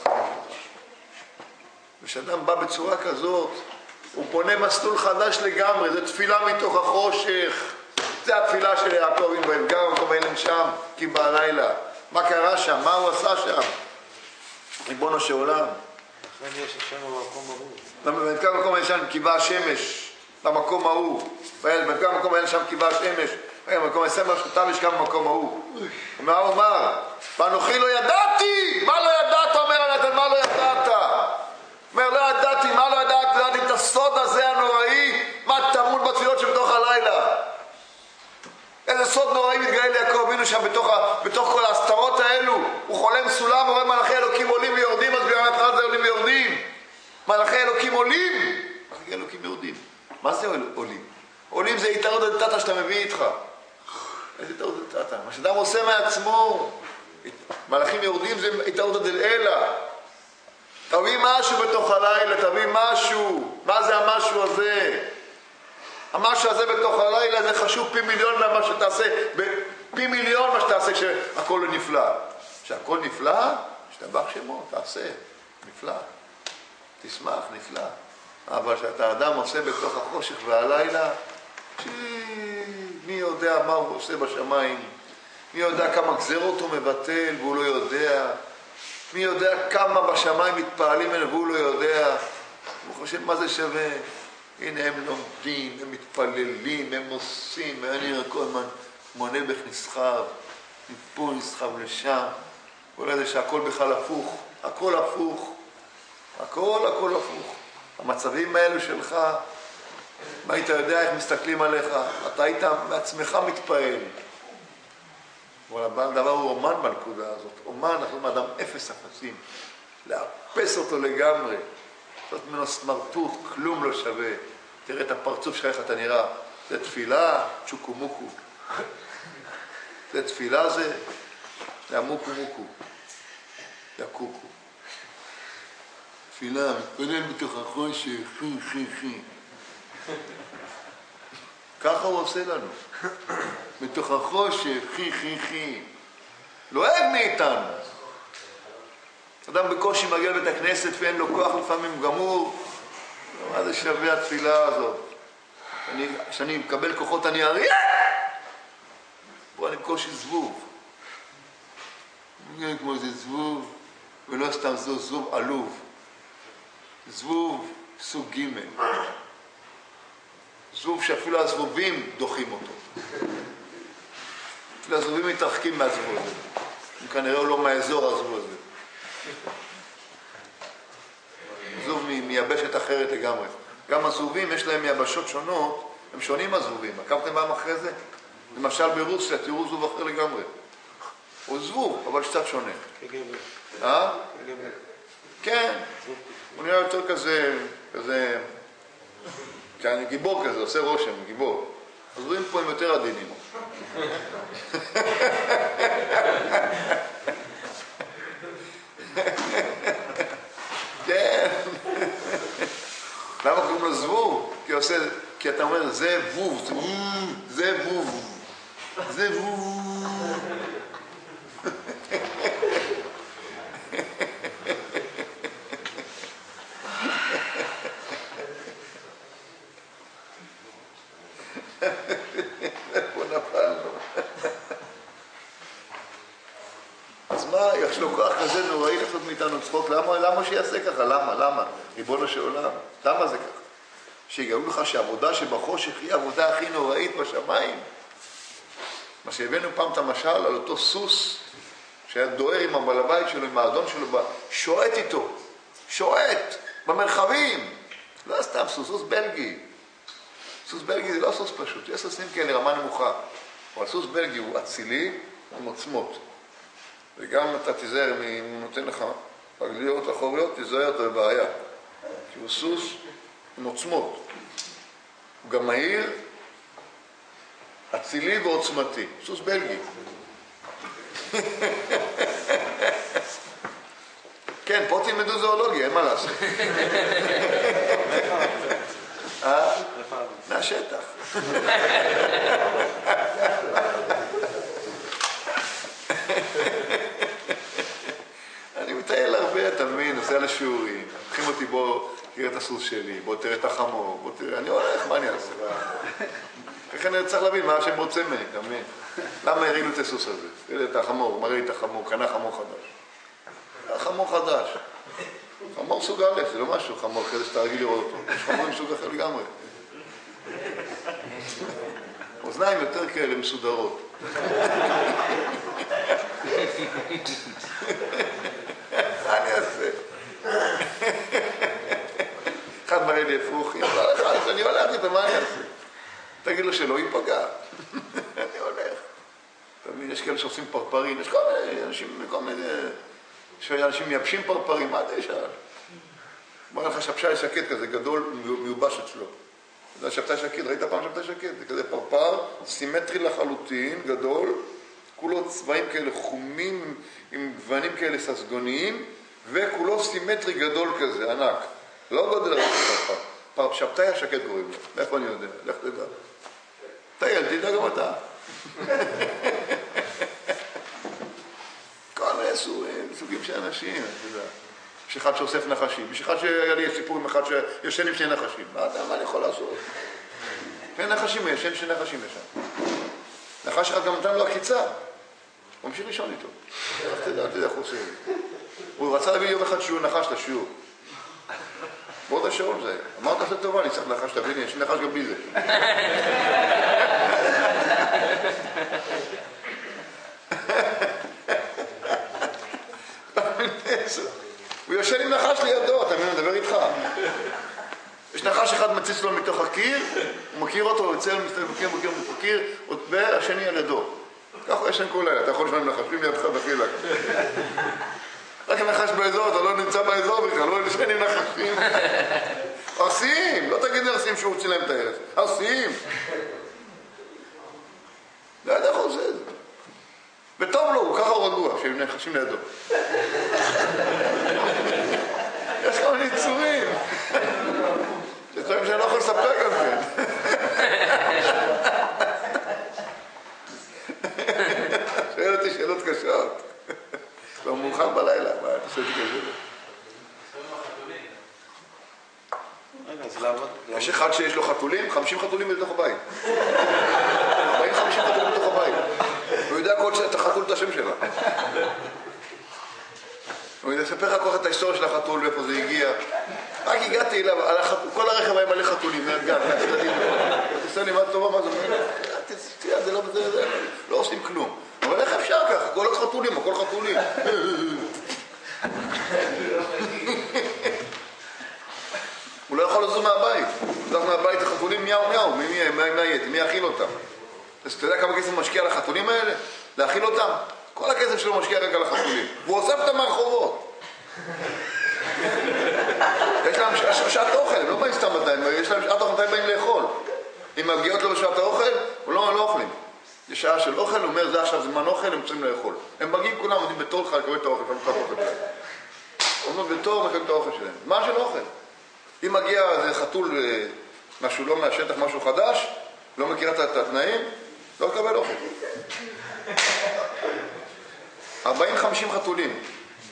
ושאדם בא בצורה כזאת, הוא בונה מסלול חדש לגמרי, זה תפילה מתוך החושך. זה התפילה של יעקב אבינו, ויפגע במקום ואין שם, כי בלילה. מה קרה שם? מה הוא עשה שם? ריבונו של עולם. לכן יש השם במקום ההוא. ויפגע במקום ואין שם, כי בא השמש, במקום ההוא. ויפגע במקום ואין שם, כי בא השמש. במקום הסמר שוטה ושכם במקום ההוא. ומה הוא אמר? ואנוכי לא ידעתי! מה לא ידעת? אומר הנתן, מה לא ידעת? אומר, לא ידעתי, מה לא ידעת? לא ידעתי את הסוד הזה הנוראי, מה טמון בתפילות שבתוך הלילה. איזה סוד נוראי מתגלה ליעקב אבינו שם בתוך כל ההסתרות האלו. הוא חולם סולם, הוא רואה מלאכי אלוקים עולים ויורדים, אז ביום התחלת זה עולים ויורדים. מלאכי אלוקים עולים, מלאכי אלוקים יורדים. מה זה עולים? עולים זה יתרות הדתתא שאתה מביא איתך. איזה יתרות הדתתא? מה שאדם עושה מעצמו. מלאכים יורדים זה יתרות הדלאלה. תביא משהו בתוך הלילה, תביא משהו. מה זה המשהו הזה? המשהו הזה בתוך הלילה זה חשוב פי מיליון מה שתעשה, פי מיליון מה שתעשה כשהכל נפלא. כשהכל נפלא, שתבח שמו, תעשה, נפלא. תשמח, נפלא. אבל כשאתה אדם עושה בתוך החושך והלילה, מי יודע מה הוא עושה בשמיים, מי יודע כמה גזרות הוא מבטל והוא לא יודע, מי יודע כמה בשמיים מתפעלים ממנו והוא לא יודע, הוא חושב מה זה שווה. הנה הם לומדים, הם מתפללים, הם עושים, ואני כל הזמן מונה נסחב, מפה נסחב לשם, כל הזה שהכל בכלל הפוך, הכל הפוך, הכל הפוך. המצבים האלו שלך, מה היית יודע איך מסתכלים עליך? אתה היית מעצמך מתפעל. אבל הדבר הוא אומן בנקודה הזאת. אומן, אנחנו אומרים, אדם אפס אפסים. לאפס אותו לגמרי. זאת ממנו סמרטוט, כלום לא שווה. תראה את הפרצוף שלך, איך אתה נראה. זה תפילה, צ'וקומוקו. זה תפילה, זה המוקו מוקו. זה הקוקו. תפילה, מתפלל מתוך החושך, חי. ככה הוא עושה לנו. מתוך החושך, חי. לועג מאיתנו. אדם בקושי מגיע לבית הכנסת ואין לו כוח, לפעמים גמור. מה זה שווה התפילה הזאת? כשאני מקבל כוחות אני אריה! פה אני בקושי זבוב. נראה כמו זה זבוב, ולא סתם זבוב עלוב. זבוב סוג ג'. זבוב שאפילו הזבובים דוחים אותו. אפילו הזבובים מתרחקים מהזבוב הזה. כנראה הוא לא מהאזור הזבוב הזה. זבוב מיבשת אחרת לגמרי. גם הזבובים יש להם יבשות שונות, הם שונים הזבובים. עקבתם בהם אחרי זה? למשל ברוסיה, תראו זבוב אחר לגמרי. הוא זבוב, אבל קצת שונה. כן. הוא נראה יותר כזה, גיבור כזה, עושה רושם, גיבור. הזבובים פה הם יותר עדינים. כן. למה קוראים לו זבוב? כי אתה אומר, זה ווב, זה ווב, זה ווב. איפה נפלנו? אז מה, יש לו כוח כזה נוראי לעשות מאיתנו צחוק? למה שיעשה ככה? למה? ריבונו של עולם, למה זה ככה? שיגלו לך שהעבודה שבחושך היא העבודה הכי נוראית בשמיים. מה שהבאנו פעם את המשל על אותו סוס שהיה דוהר עם הבעל הבית שלו, עם האדון שלו, שועט איתו, שועט במרחבים. לא סתם סוס בלגי. סוס בלגי זה לא סוס פשוט, יש סוסים כאלה רמה נמוכה. אבל סוס בלגי הוא אצילי עם עוצמות. וגם אתה תיזהר אם הוא נותן לך רגליות אחוריות, תיזהר אותו בבעיה. כי הוא סוס עם עוצמות. הוא גם מהיר, אצילי ועוצמתי. סוס בלגי. כן, פה תלמדו זואולוגיה, אין מה לעשות. מהשטח. אני מטייל הרבה, אתה מבין, נוסע לשיעורים, לוקחים אותי בוא, תראה את הסוס שלי, בוא תראה את החמור, בוא תראה, אני הולך, מה אני אעשה? לכן אני צריך להבין מה השם רוצה ממני, אתה מבין? למה הראינו את הסוס הזה? תראה את החמור, מראה את החמור, קנה חמור חדש. חמור חדש. חמור סוג א', זה לא משהו, חמור כזה שאתה רגיל לראות אותו. יש חמורים סוג אחר לגמרי. אוזניים יותר כאלה מסודרות. מה אני אעשה? אחד מראה לי אפרוחים, אני הולך איתה, מה אני אעשה? תגיד לו שלא ייפגע. אני הולך. תמיד יש כאלה שעושים פרפרים, יש כל מיני שאנשים מייבשים פרפרים, מה אתה ישאל? אמר לך שבתאי שקט כזה גדול מיובש אצלו. זה שבתאי שקט, ראית פעם שבתאי שקט? זה כזה פרפר, סימטרי לחלוטין, גדול, כולו צבעים כאלה חומים עם גוונים כאלה ססגוניים, וכולו סימטרי גדול כזה, ענק. לא גודל הזה פרפר. שבתאי השקט קוראים לו. מאיפה אני יודע? לך תדע. תייל, תדע גם אתה. כל מיני סוגים של אנשים, אתה יודע. יש אחד שאוסף נחשים, יש אחד שהיה לי סיפור עם אחד שיושן עם שני נחשים. מה אני יכול לעשות? שני נחשים, ישן שני נחשים ישן. נחש אחד גם נתן לו עקיצה. הוא ממשיך לישון איתו. תדע איך הוא עושה. הוא רצה להביא יום אחד שיעור נחש לשיעור. בעוד השעון זה. אמרת עושה טובה, אני צריך נחש להביא לי, יש נחש גם בלי זה. הוא יושן עם נחש לידו, אתה מבין, מדבר איתך. יש נחש אחד מציץ לו מתוך הקיר, הוא מכיר אותו, הוא יוצא, מכיר מתוך הקיר, והשני על ידו. ככה הוא ישן כל לילה, אתה יכול לשמוע עם נחשים לידך דחילק. רק הנחש באזור, אתה לא נמצא באזור בכלל, לא ישן עם נחשים. ארסיים, לא תגיד ארסיים שהוא הוציא להם את הארץ. ארסיים. נחשים לידו. יש כל מיני צורים. שטועים שאני לא יכול לספר גם כן. שואל אותי שאלות קשות. כבר מאוחר בלילה, מה אתה שואל אותי כזה? יש אחד שיש לו חתולים, 50 חתולים בתוך הבית. 40-50 חתולים בתוך הבית. הוא יודע את החתול את השם שלה. הוא יספר לך כל את ההיסטוריה של החתול ואיפה זה הגיע. רק הגעתי אליו, כל הרכב היה מלא חתולים, מהגן, מהצדדים. תעשה לי מה טובה, מה זה אומר? תראה, זה לא עושים כלום. אבל איך אפשר ככה? כל החתולים, הכל חתולים. הוא לא יכול לזוז מהבית. הוא זז מהבית, החתולים מיהו מיהו. מי יאכיל אותם? אז אתה יודע כמה כסף משקיע לחתולים האלה? להאכיל אותם? כל הכסף שלו משקיע רק על החתולים. והוא אוסף אותם מהרחובות. יש להם שעת אוכל, הם לא באים סתם עדיין, יש להם שעת אוכל, מתי באים לאכול. אם מגיעות לו בשעת האוכל, הם לא אוכלים. יש שעה של אוכל, הוא אומר, זה עכשיו זמן אוכל, הם צריכים לאכול. הם מגיעים כולם, עומדים בתור לך לקבל את האוכל, הם מקבלים את האוכל. עומדים בתור, מקבלים את האוכל שלהם. מה של אוכל? אם מגיע איזה חתול, משהו לא מהשטח, משהו חדש, לא מכיר את התנאים, לא לקבל אוכל. 40-50 חתולים.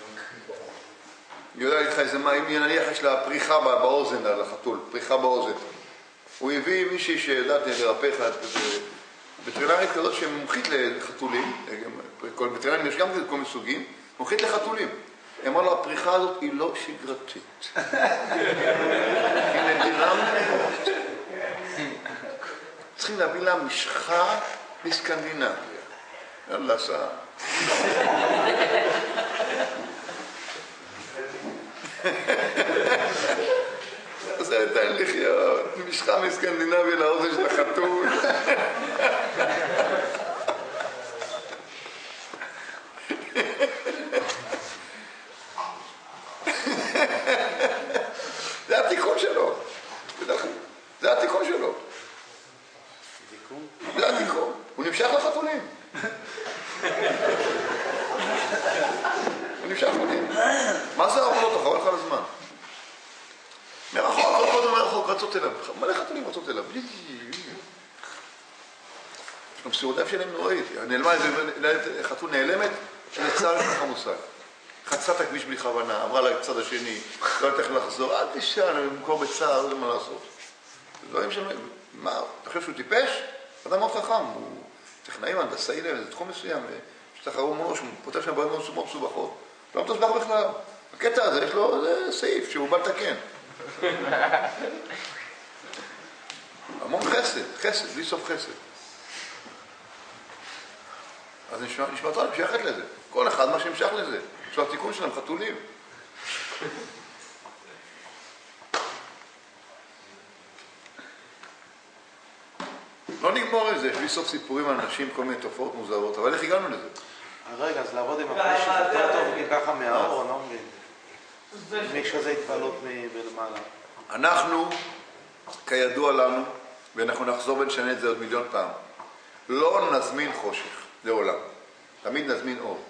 יודע להגיד לך איזה מה, אם נניח יש לה פריחה באוזן על החתול, פריחה באוזן. הוא הביא מישהי שידעתי לרפא אחד, וטרינרית כזאת שמומחית לחתולים, כל וטרינרים יש גם כל מסוגים, מומחית לחתולים. היא אמרה לו, הפריחה הזאת היא לא שגרתית. היא נדירה מאוד. צריכים להביא לה משחה מסקנדינביה. יאללה, סע. זה נתן לחיות, משחה מסקנדינביה לאוזן של החתול. זה התיקון שלו. זה התיקון שלו. זה התיקון. הוא נמשך לחתולים. הוא נמשך לחתולים. מה זה הרמונות? אתה חבל לך על הזמן. מרחוק, כל קודם מרחוק, רצות אליו. מלא חתולים רצות אליו. המסירותיו שלהם נוראית. נעלמה איזה חתול נעלמת, לצער יש לך מושג. חצה את הכביש בלי כוונה, אמרה לה לצד השני, לא יודעת איך לחזור, אל תשאל, אני במקור בצער, לא יודע מה לעשות. זה דברים שם, מה, אתה חושב שהוא טיפש? אדם מאוד חכם, הוא טכנאי, הנדסאי להם, זה תחום מסוים, שתחרו מולו, שהוא פותח שם בעיות מאוד מסובכות. לא מתסבך בכלל. הקטע הזה, יש לו סעיף שהוא בא לתקן. המון חסד, בלי סוף חסד. אז נשמעתו נמשכת לזה. כל אחד מה שנמשך לזה. יש לו התיקון שלהם, חתולים. לא נגמור את זה, יש לי סוף סיפורים על אנשים, כל מיני תופעות מוזרות, אבל איך הגענו לזה? רגע, אז לעבוד עם הפרש יותר טוב ככה מהאור, אני לא מבין. מי כזה התפעלות מלמעלה. אנחנו, כידוע לנו, ואנחנו נחזור ונשנה את זה עוד מיליון פעם, לא נזמין חושך, לעולם. תמיד נזמין אור.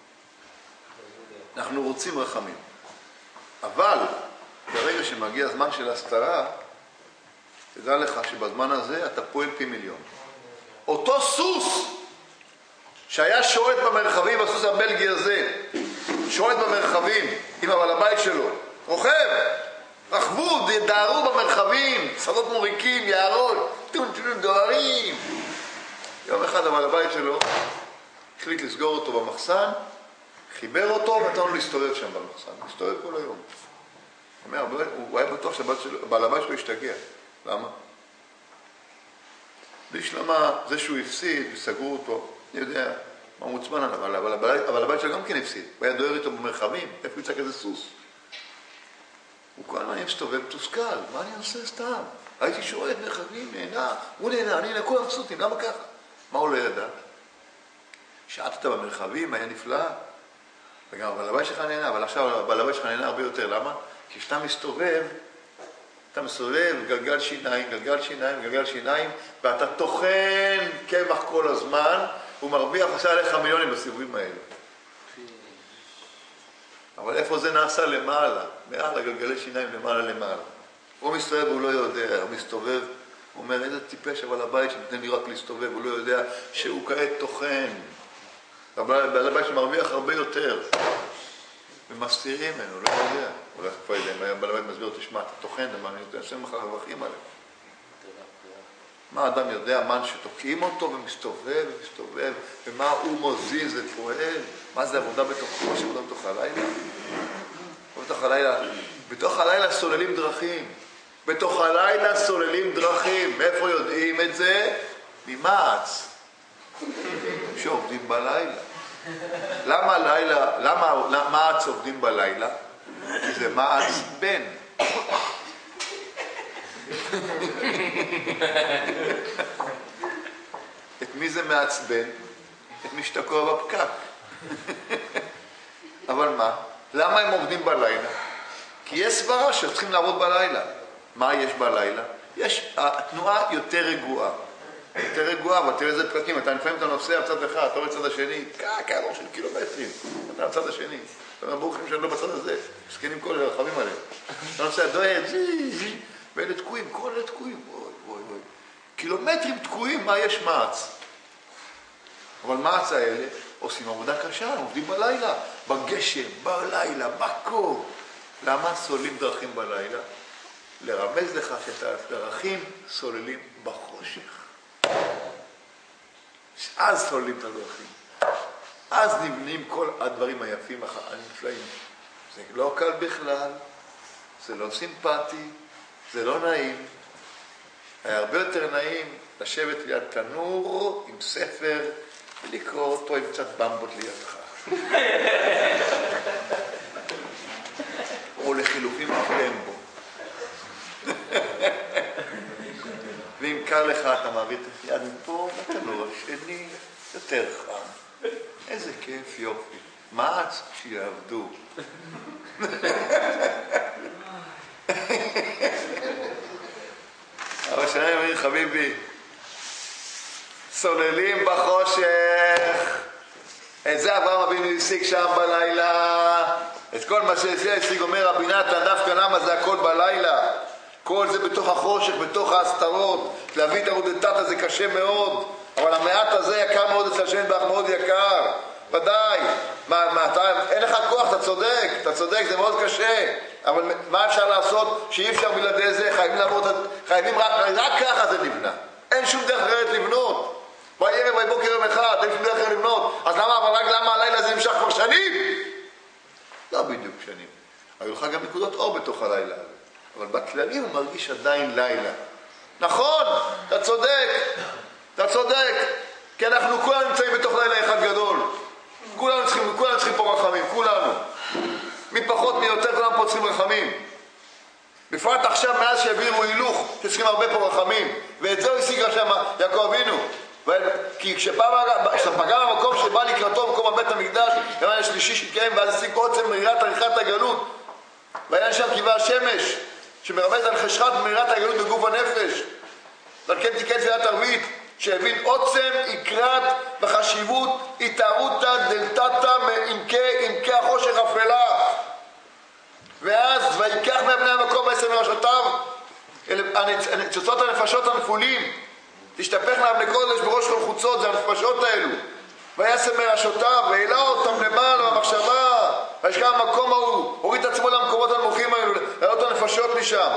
אנחנו רוצים רחמים. אבל, ברגע שמגיע הזמן של הסתרה, תדע לך שבזמן הזה אתה פועל פי מיליון. אותו סוס שהיה שועט במרחבים, הסוס הבלגי הזה, שועט במרחבים עם הבעל הבית שלו, רוכב, רכבו, דהרו במרחבים, שדות מוריקים, יערות, דוהרים. יום אחד הבעל הבית שלו החליט לסגור אותו במחסן, חיבר אותו ונתן לו להסתובב שם במחסן, להסתובב כל היום. הוא היה בטוח שהבעל הבית שלו השתגע. למה? בשלמה, זה שהוא הפסיד וסגרו אותו, אני יודע מה מוצמן עליו, אבל הבית שלו גם כן הפסיד. הוא היה דוהר איתו במרחבים, איפה הוא יצא כזה סוס? הוא כל הזמן מסתובב תוסכל, מה אני עושה סתם? הייתי שועט מרחבים, נהנה, הוא נהנה, אני נהנה, כולם מבסוטים, למה ככה? מה הוא לא ידע? שעטת במרחבים, היה נפלא, וגם הבעל הבית שלך נהנה, אבל עכשיו הבעל הבית שלך נהנה הרבה יותר, למה? כי כשאתה מסתובב, גלגל שיניים, ואתה טוחן קמח כל הזמן, הוא מרוויח, עושה עליך מיליונים בסיבובים האלה. אבל איפה זה נעשה? למעלה, מעל הגלגלי שיניים, למעלה. הוא מסתובב והוא לא יודע, הוא מסתובב, הוא אומר, איזה טיפש, אבל הבית שנותן לי רק להסתובב, הוא לא יודע שהוא כעת תוכן. בעל הבית שמרוויח הרבה יותר. ומסתירים ממנו, הוא לא יודע. אולי כבר יודע, בעל הבית מסביר, תשמע, אתה תוכן, אני עושה לך רווחים עליהם. מה האדם יודע? מה שתוקעים אותו ומסתובב, ומה הוא מוזיז ופועל? מה זה עבודה בתוך מה שעבודה בתוך הלילה? בתוך הלילה סוללים דרכים. בתוך הלילה סוללים דרכים. מאיפה יודעים את זה? ממעץ. שעובדים בלילה. למה מעץ עובדים בלילה? כי זה מעץ בן. את מי זה מעצבן? את מי שתקוע בפקק. אבל מה? למה הם עובדים בלילה? כי יש סברה שצריכים לעבוד בלילה. מה יש בלילה? יש התנועה יותר רגועה. אבל תראה איזה פקקים. לפעמים אתה נוסע בצד אחד, אתה רואה צד השני, כעבור של קילומטרים. אתה בצד השני. אתה אומר, ברוכים שאני לא בצד הזה. מסכנים כל הרכבים עליהם. אתה נוסע, דואר, ואלה תקועים, כל אלה תקועים. אוי. קילומטרים תקועים, מה יש מעץ? אבל מעץ האלה עושים עבודה קשה, הם עובדים בלילה, בגשם, בלילה, בקור. למה סוללים דרכים בלילה? לרמז לך שאת הדרכים סוללים בחושך. אז סוללים את הדרכים. אז נבנים כל הדברים היפים הנפלאים. זה לא קל בכלל, זה לא סימפטי, זה לא נעים. היה הרבה יותר נעים לשבת ליד תנור עם ספר ולקרוא אותו עם קצת במבות לידך. או לחילופים קרמבו. ואם קר לך אתה מעביר את היד מפה לתנור השני יותר חם. איזה כיף, יופי. מעץ שיעבדו. אבל שאני אומר, חביבי, סוללים בחושך. את זה אברהם אבינו השיג שם בלילה. את כל מה שהשיג אומר רבי נתן, דווקא למה זה הכל בלילה. כל זה בתוך החושך, בתוך ההסתרות. להביא את העבודתת הזה קשה מאוד. אבל המעט הזה יקר מאוד אצל השם בך, מאוד יקר. ודאי. אין לך כוח, אתה צודק, זה מאוד קשה. אבל מה אפשר לעשות שאי אפשר בלעדי זה? חייבים רק ככה זה נבנה. אין שום דרך אחרת לבנות. בערב, בבוקר יום אחד, אין שום דרך אחרת לבנות. אז למה הלילה הזה נמשך כבר שנים? לא בדיוק שנים. היו לך גם נקודות אור בתוך הלילה הזה. אבל בכללי הוא מרגיש עדיין לילה. נכון, אתה צודק. כי אנחנו כולנו נמצאים בתוך לילה אחד גדול. כולנו צריכים פה רחמים, כולנו. מי פחות מי יותר, כולם פה צריכים רחמים. בפרט עכשיו, מאז שהביאו הילוך, שצריכים הרבה פה רחמים. ואת זה הוא השיג עכשיו יעקב אבינו. כי כשפגע במקום שבא לקראתו במקום הבית המקדש, ימן השלישי שהתקיים, ואז השיג עוצם מרירת עריכת הגלות. והיה שם כיבה השמש, שמרמז על חשכת מרירת הגלות בגוף הנפש. ועל כן תיקן תפילת ערבית, שהבין עוצם, עיקרת וחשיבות, התארותא דלתתא מעמקי החושך אפלה. ואז ויקח מהבני המקום ועשר מראשותיו, ניצוצות הנפשות הנפולים, תשתפך להם לקודש בראש כל חוצות, זה הנפשות האלו. ויעשה מראשותיו, והעלה אותם למעלה במחשבה, וישכב המקום ההוא, הוריד את עצמו למקומות הנמוכים האלו, העלה אותו הנפשות משם.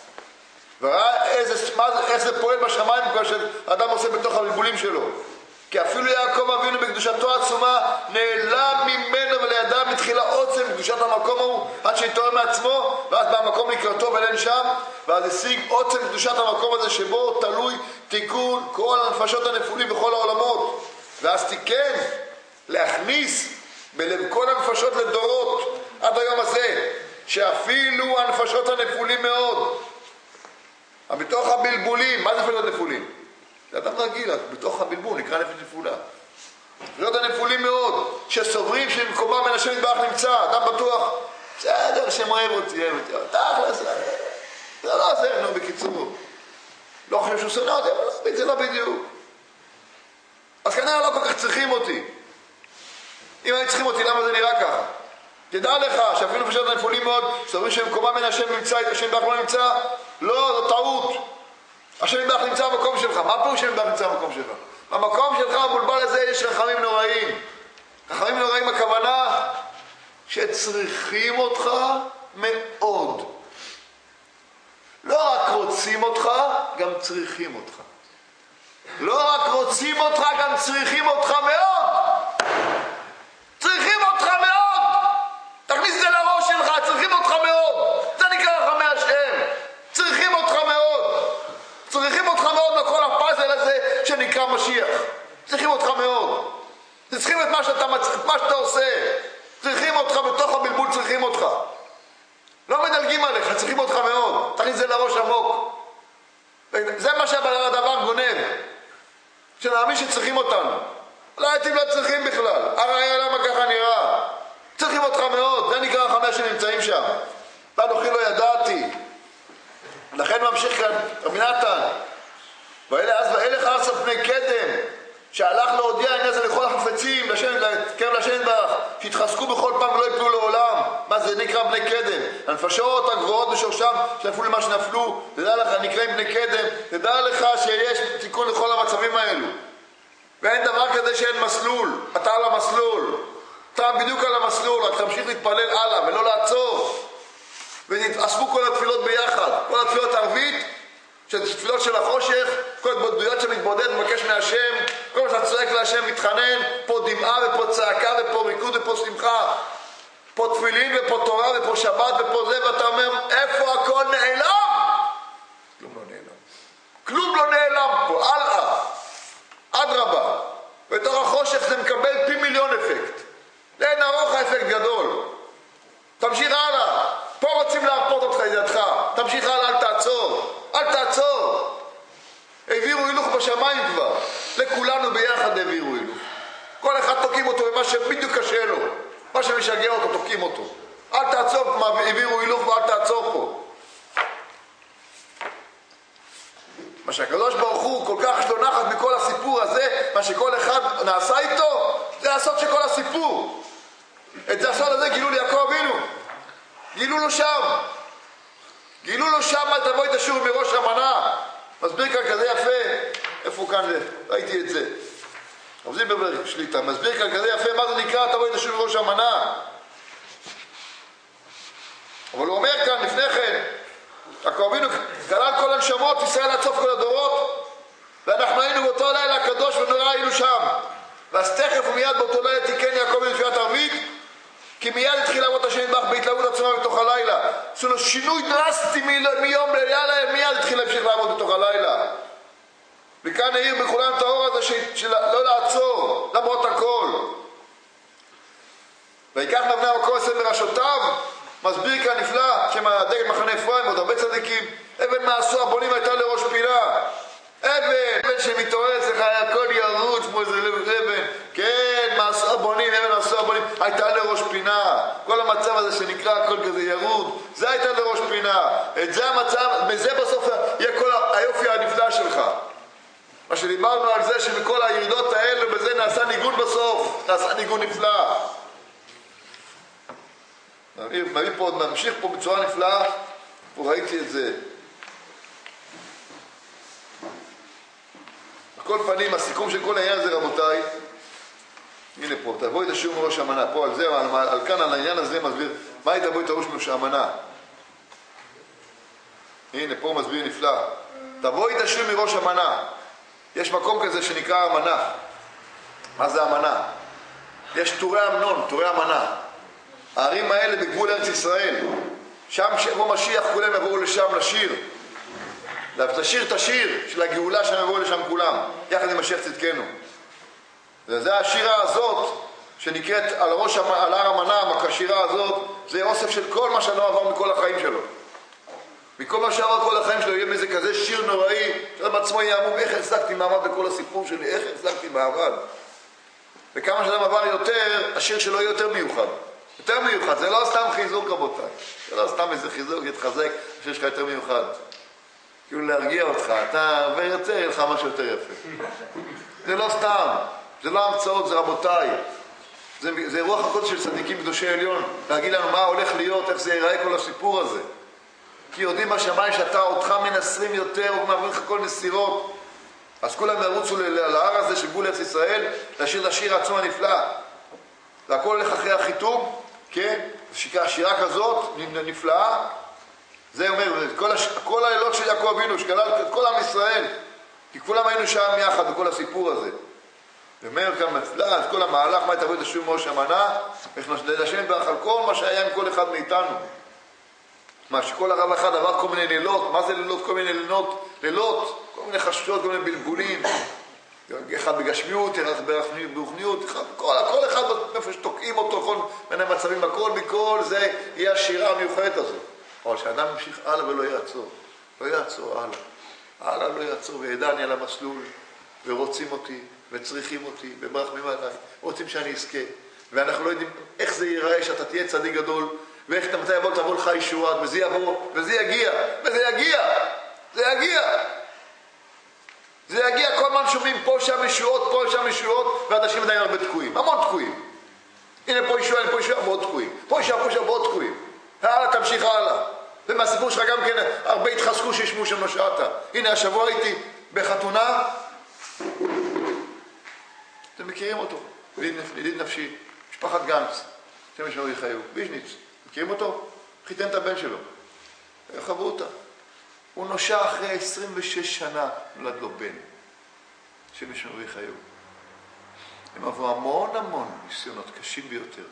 וראה איך זה פועל בשמיים כבר שאדם עושה בתוך הבלבולים שלו. כי אפילו יעקב אבינו בקדושתו העצומה נעלם ממנו ולידיו מתחילה עוצם בקדושת המקום ההוא עד שהתעורר מעצמו, ואז בא המקום לקראתו ולן שם, ואז השיג עוצם בקדושת המקום הזה שבו תלוי תיקון כל הנפשות הנפולים בכל העולמות. ואז תיקן להכניס בלב כל הנפשות לדורות עד היום הזה, שאפילו הנפשות הנפולים מאוד, בתוך הבלבולים, מה זה נפשות נפולים? זה אדם רגיל, בתוך הבלבול נקרא נפש נפולה. נפשות הנפולים מאוד, שסוברים שמקומם בין השם יתברך נמצא, אדם בטוח, בסדר, השם אוהב אותי, תכל'ס, זה לא עזר, נו, בקיצור. לא חושב שהוא שונא אותי, אבל זה לא בדיוק. אז כנראה לא כל כך צריכים אותי. אם היו צריכים אותי, למה זה נראה ככה? תדע לך שאפילו פשט הנפולים מאוד, שאומרים שמקומה בין השם נמצא, את השם יתברך לא נמצא, לא, זו טעות. השם יתברך נמצא במקום שלך. מה פירוש השם יתברך נמצא במקום שלך? במקום שלך המולבל הזה יש רחמים נוראים. רחמים נוראים הכוונה שצריכים אותך מאוד. לא רק רוצים אותך, גם צריכים אותך. לא רק רוצים אותך, גם צריכים אותך מאוד. צריכים אותך מאוד. תכניס את זה לראש שלך, צריכים אותך מאוד. זה נקרא רחמי השם. צריכים אותך מאוד. צריכים אותך מאוד לכל הפאזל הזה שנקרא משיח. צריכים אותך מאוד. צריכים את מה שאתה עושה. צריכים אותך בתוך הבלבול, צריכים אותך. לא מדלגים עליך, צריכים אותך מאוד. תכניס את זה לראש עמוק. זה מה שהדבר גונב. שנאמין שצריכים אותנו. לעתים לא צריכים בכלל. הרי למה ככה נראה? צריכים אותך מאוד. זה נקרא רחמי שנמצאים שם. ואנוכי לא ידעתי. לכן ממשיך כאן רבי נתן. ואלה חרס על פני קדם, שהלך להודיע העניין הזה לכל החפצים, קרב לשם יתברך, שהתחזקו בכל פעם ולא יפלו לעולם. מה זה נקרא בני קדם? הנפשות הגבוהות בשורשם שנפלו למה שנפלו, תדע לך, נקראים בני קדם, תדע לך שיש תיקון לכל המצבים האלו. ואין דבר כזה שאין מסלול, אתה על המסלול. אתה בדיוק על המסלול, רק תמשיך להתפלל הלאה ולא לעצור. והתאספו כל התפילות ביחד, כל התפילות ערבית, תפילות של החושך, כל התבודדויות שמתבודד, מבקש מהשם, כל מה שאתה צועק להשם מתחנן, פה דמעה ופה צעקה ופה ריקוד ופה שמחה, פה תפילין ופה תורה ופה שבת ופה זה, ואתה אומר, איפה הכל נעלם? כלום לא נעלם. כלום לא נעלם פה, הלאה. אדרבה. בתוך החושך זה מקבל פי מיליון אפקט. לאין ארוך האפקט גדול. תמשיך הלאה. פה רוצים להרפות אותך ידך. תמשיך הלאה, אל תעצור. אל תעצור. העבירו הילוך בשמיים כבר. לכולנו ביחד העבירו הילוך. כל אחד תוקים אותו במה שבדיוק קשה לו. מה שמשגע אותו, תוקים אותו. אל תעצור, העבירו הילוך ואל תעצור פה. מה שהקדוש ברוך הוא כל כך יש לו נחת מכל הסיפור הזה, מה שכל אחד נעשה איתו, זה הסוד של כל הסיפור. את זה הסוד הזה גילו ליעקב אבינו. גילו לו שם. גילו לו שם, אל תבוא את השור מראש המנה. מסביר כאן כזה יפה. איפה כאן זה? ראיתי את זה. אבל זה בבר שליטה. מסביר כאן כזה יפה, מה זה נקרא? תבוא את השור מראש המנה. אבל הוא אומר כאן לפני כן, יעקב אבינו כלל כל הנשמות, ישראל עד סוף כל הדורות, ואנחנו היינו באותו לילה הקדוש ונורא היינו שם. ואז תכף ומיד באותו לילה תיקן יעקב אבינו תפילת ערבית, כי מיד התחיל לעבוד השם יתברך בהתלהבות עצמה בתוך הלילה. עשו לו שינוי דרסטי מיום ללילה, מיד התחיל להמשיך לעבוד בתוך הלילה. וכאן העיר בכולם את האור הזה שלא לעצור, למרות הכל. ויקח נבנה המקום עשה מראשותיו, מסביר כאן נפלא, שם הדגל מחנה אפרים, עוד הרבה צדיקים, אבן מעשו הבונים הייתה לראש פינה. אבן שמתעורר אצלך, הכל ירוץ כמו איזה אבן. כן, מעשו הבונים, אבן מעשו הבונים, הייתה לראש פינה. כל המצב הזה שנקרא הכל כזה ירוד, זה הייתה לראש פינה. את זה המצב, בזה בסוף יהיה כל היופי הנפלא שלך. מה שדיברנו על זה שבכל הירידות האלה, בזה נעשה ניגון בסוף, נעשה ניגון נפלא. ממשיך פה בצורה נפלאה, פה ראיתי את זה. בכל פנים, הסיכום של כל העניין הזה, רבותיי, הנה פה, תבואי את השיר מראש המנה, פה על זה, על כאן, על העניין הזה מסביר, מה היא תבואי את הראש מראש המנה? הנה, פה מסביר נפלא. תבואי את השיר מראש המנה. יש מקום כזה שנקרא המנה. מה זה המנה? יש תורי אמנון, תורי המנה. הערים האלה בגבול ארץ ישראל, שם שבו משיח כולם יבואו לשם לשיר, לשיר את השיר של הגאולה שהם יבואו לשם כולם, יחד עם משיח צדקנו. וזה השירה הזאת שנקראת על הר המנה, השירה הזאת, זה אוסף של כל מה שאדם עבר מכל החיים שלו. מכל מה שעבר כל החיים שלו, יהיה מזה כזה שיר נוראי, שאדם עצמו יעמום, איך החזקתי מעמד בכל הסיפור שלי, איך החזקתי מעמד. וכמה שאדם עבר יותר, השיר שלו יהיה יותר מיוחד. יותר מיוחד, זה לא סתם חיזוק רבותיי, זה לא סתם איזה חיזוק, יתחזק, שיש לך יותר מיוחד. כאילו להרגיע אותך, אתה הרבה יותר, יהיה לך משהו יותר יפה. זה לא סתם, זה לא המצאות, זה רבותיי. זה רוח הקודש של צדיקים קדושי עליון, להגיד לנו מה הולך להיות, איך זה ייראה כל הסיפור הזה. כי יודעים בשמיים שאתה אותך מנסרים יותר, ומעביר לך כל נסירות. אז כולם ירוצו להר הזה של גבול ארץ ישראל, לשיר את השיר העצום הנפלא. והכל הולך אחרי החיתום, כן? שירה כזאת, נפלאה. זה אומר, כל הלילות של יעקב אבינו, שכלל את כל עם ישראל, כי כולם היינו שם יחד בכל הסיפור הזה. ומאיר כאן נפלא, את כל המהלך, מה יתבוא את השום ראש המנה, ונשם יתברך על כל מה שהיה עם כל אחד מאיתנו. מה שכל הרב אחד עבר כל מיני לילות, מה זה לילות? כל מיני לילות, כל מיני חששות, כל מיני בלבולים. אחד בגשמיות, אחד ברוחניות, כל אחד איפה שתוקעים אותו, כל מיני מצבים, הכל מכל זה יהיה השירה המיוחדת הזו. אבל שאדם ימשיך הלאה ולא יעצור, לא יעצור הלאה לא יעצור, וידע אני על המסלול, ורוצים אותי, וצריכים אותי, ומרחמים עליי, רוצים שאני אזכה, ואנחנו לא יודעים איך זה ייראה שאתה תהיה צדיק גדול, ואיך אתה מתי תבוא לך ישועה, וזה יבוא, וזה יגיע, זה יגיע, כל הזמן שומעים פה שם ישועות, ואנשים עדיין הרבה תקועים, המון תקועים. הנה פה ישועה, מאוד תקועים. פה שם, מאוד תקועים. הלאה, תמשיך הלאה. ומהסיפור שלך גם כן, הרבה התחזקו שישמו שם נושעת. הנה, השבוע הייתי בחתונה, אתם מכירים אותו, ידיד נפשי, משפחת גנץ, שם ישמעו יחיו, ביז'ניץ, מכירים אותו? חיתן את הבן שלו, חוו אותה. הוא נושע אחרי 26 שנה, נולד לו בן, שם ישמעו יחיו. הם עברו המון ניסיונות קשים ביותר.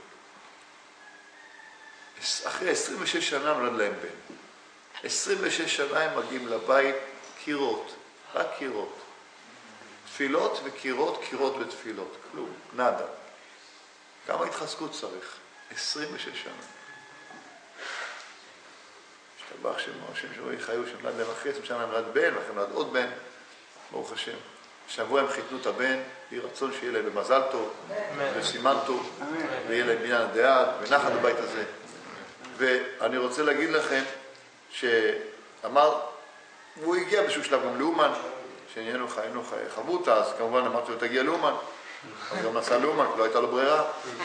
אחרי 26 שנה נולד להם בן. 26 שנה הם מגיעים לבית, קירות, רק קירות. תפילות וקירות, קירות ותפילות. כלום, נדה. כמה התחזקות צריך? 26 שנה. השתבח שמו, השם שלו יחיו, שנולד להם אחרי 20 שנה נולד בן, לכן נולד עוד בן, ברוך השם. שבוע הם חיתנו את הבן, יהי רצון שיהיה להם במזל טוב, וסימן טוב, ויהיה להם בניין הדעת, ונחת בבית הזה. ואני רוצה להגיד לכם, שאמר, והוא הגיע בשביל שלב גם לאומן, שעניינו חוו אותה, אז כמובן אמרתי לו, תגיע לאומן. אז גם נסע לאומן, כי לא הייתה לו ברירה.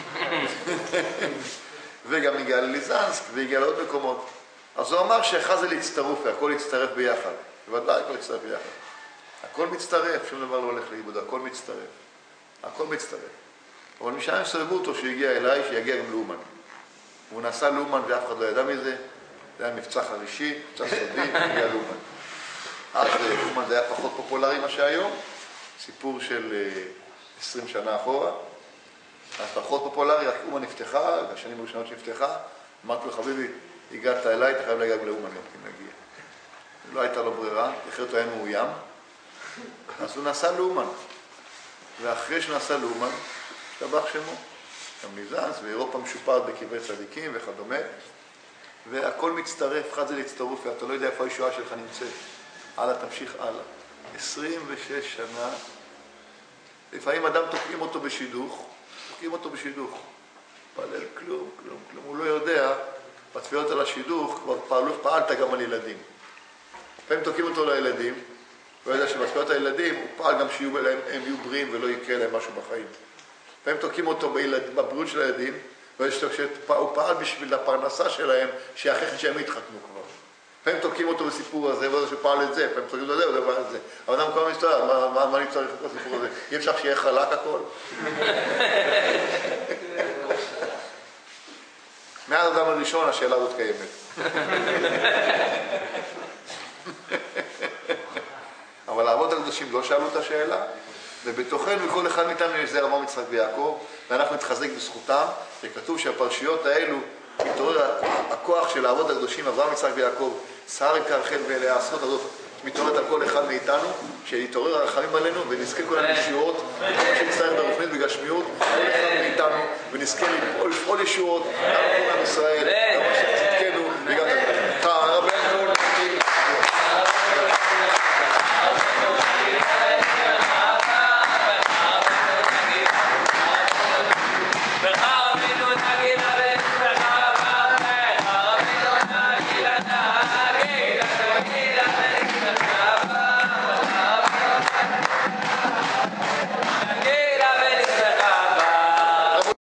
וגם הגיע לליזנסק, והגיע לעוד מקומות. אז הוא אמר שאחד זה להצטרף, והכל יצטרף ביחד. בוודאי הכל יצטרף ביחד. הכל מצטרף, שום דבר לא הולך לאיבוד, הכל מצטרף. אבל משם הם סרבו אותו שהגיע אליי, שיגיע גם לאומן. הוא נסע לאומן ואף אחד לא ידע מזה, זה היה מבצע חרישי, מבצע סודי, הגיע לאומן. אז לאומן זה היה פחות פופולרי מה שהיום, סיפור של 20 שנה אחורה, אז פחות פופולרי, רק אומן נפתחה, השנים הראשונות שנפתחה, אמרתי לו, חביבי, הגעת אליי, אתה חייב להגיע לאומן אם נגיע. לא הייתה לו ברירה, אחרת הוא היה מאוים, אז הוא נסע לאומן, ואחרי שנסע לאומן, השתבח שמו, גם ליזנס, ואירופה משופעת בקברי צדיקים וכדומה, והכל מצטרף, אחד זה להצטרוף, ואתה לא יודע איפה הישועה שלך נמצאת. הלאה, תמשיך הלאה. 26 שנה, לפעמים אדם תוקעים אותו בשידוך, פעלל כלום, הוא לא יודע, בתפילות על השידוך כבר פעלת גם על ילדים. לפעמים תוקעים אותו לילדים, הוא יודע שבתפילות הילדים הוא פעל גם שיהיו להם, הם יהיו בריאים ולא יקרה להם משהו בחיים. לפעמים תוקעים אותו בבריאות של הילדים, הוא פעל בשביל הפרנסה שלהם, שאחרי שהם התחתנו כבר. לפעמים תוקעים אותו בסיפור הזה, וזה שפעל את זה, לפעמים תוקעים אותו זה, וזה. אבל אדם כל מסתובב, מה אני צריך את הסיפור הזה? אי אפשר שיהיה חלק הכל. מהאדם הראשון השאלה הזאת קיימת. אבל האבות הקדושים לא שאלו את השאלה, ובתוכנו כל אחד מאיתנו יש זרע אברהם יצחק ויעקב, ואנחנו נתחזק בזכותם, וכתוב שהפרשיות האלו, מתעורר הכוח של האבות הקדושים, אברהם יצחק ויעקב, סער כרחל ואליה, הזכות הזאת מתעוררת על כל אחד מאיתנו, שיתעורר הרחמים עלינו ונזכה כל הישועות, כל מה שנצטרך ברוחנית בגשמיות, כל אחד מאיתנו, ונזכה לפעול ישועות, גם כל עם ישראל, גם מה שצדקנו, וגם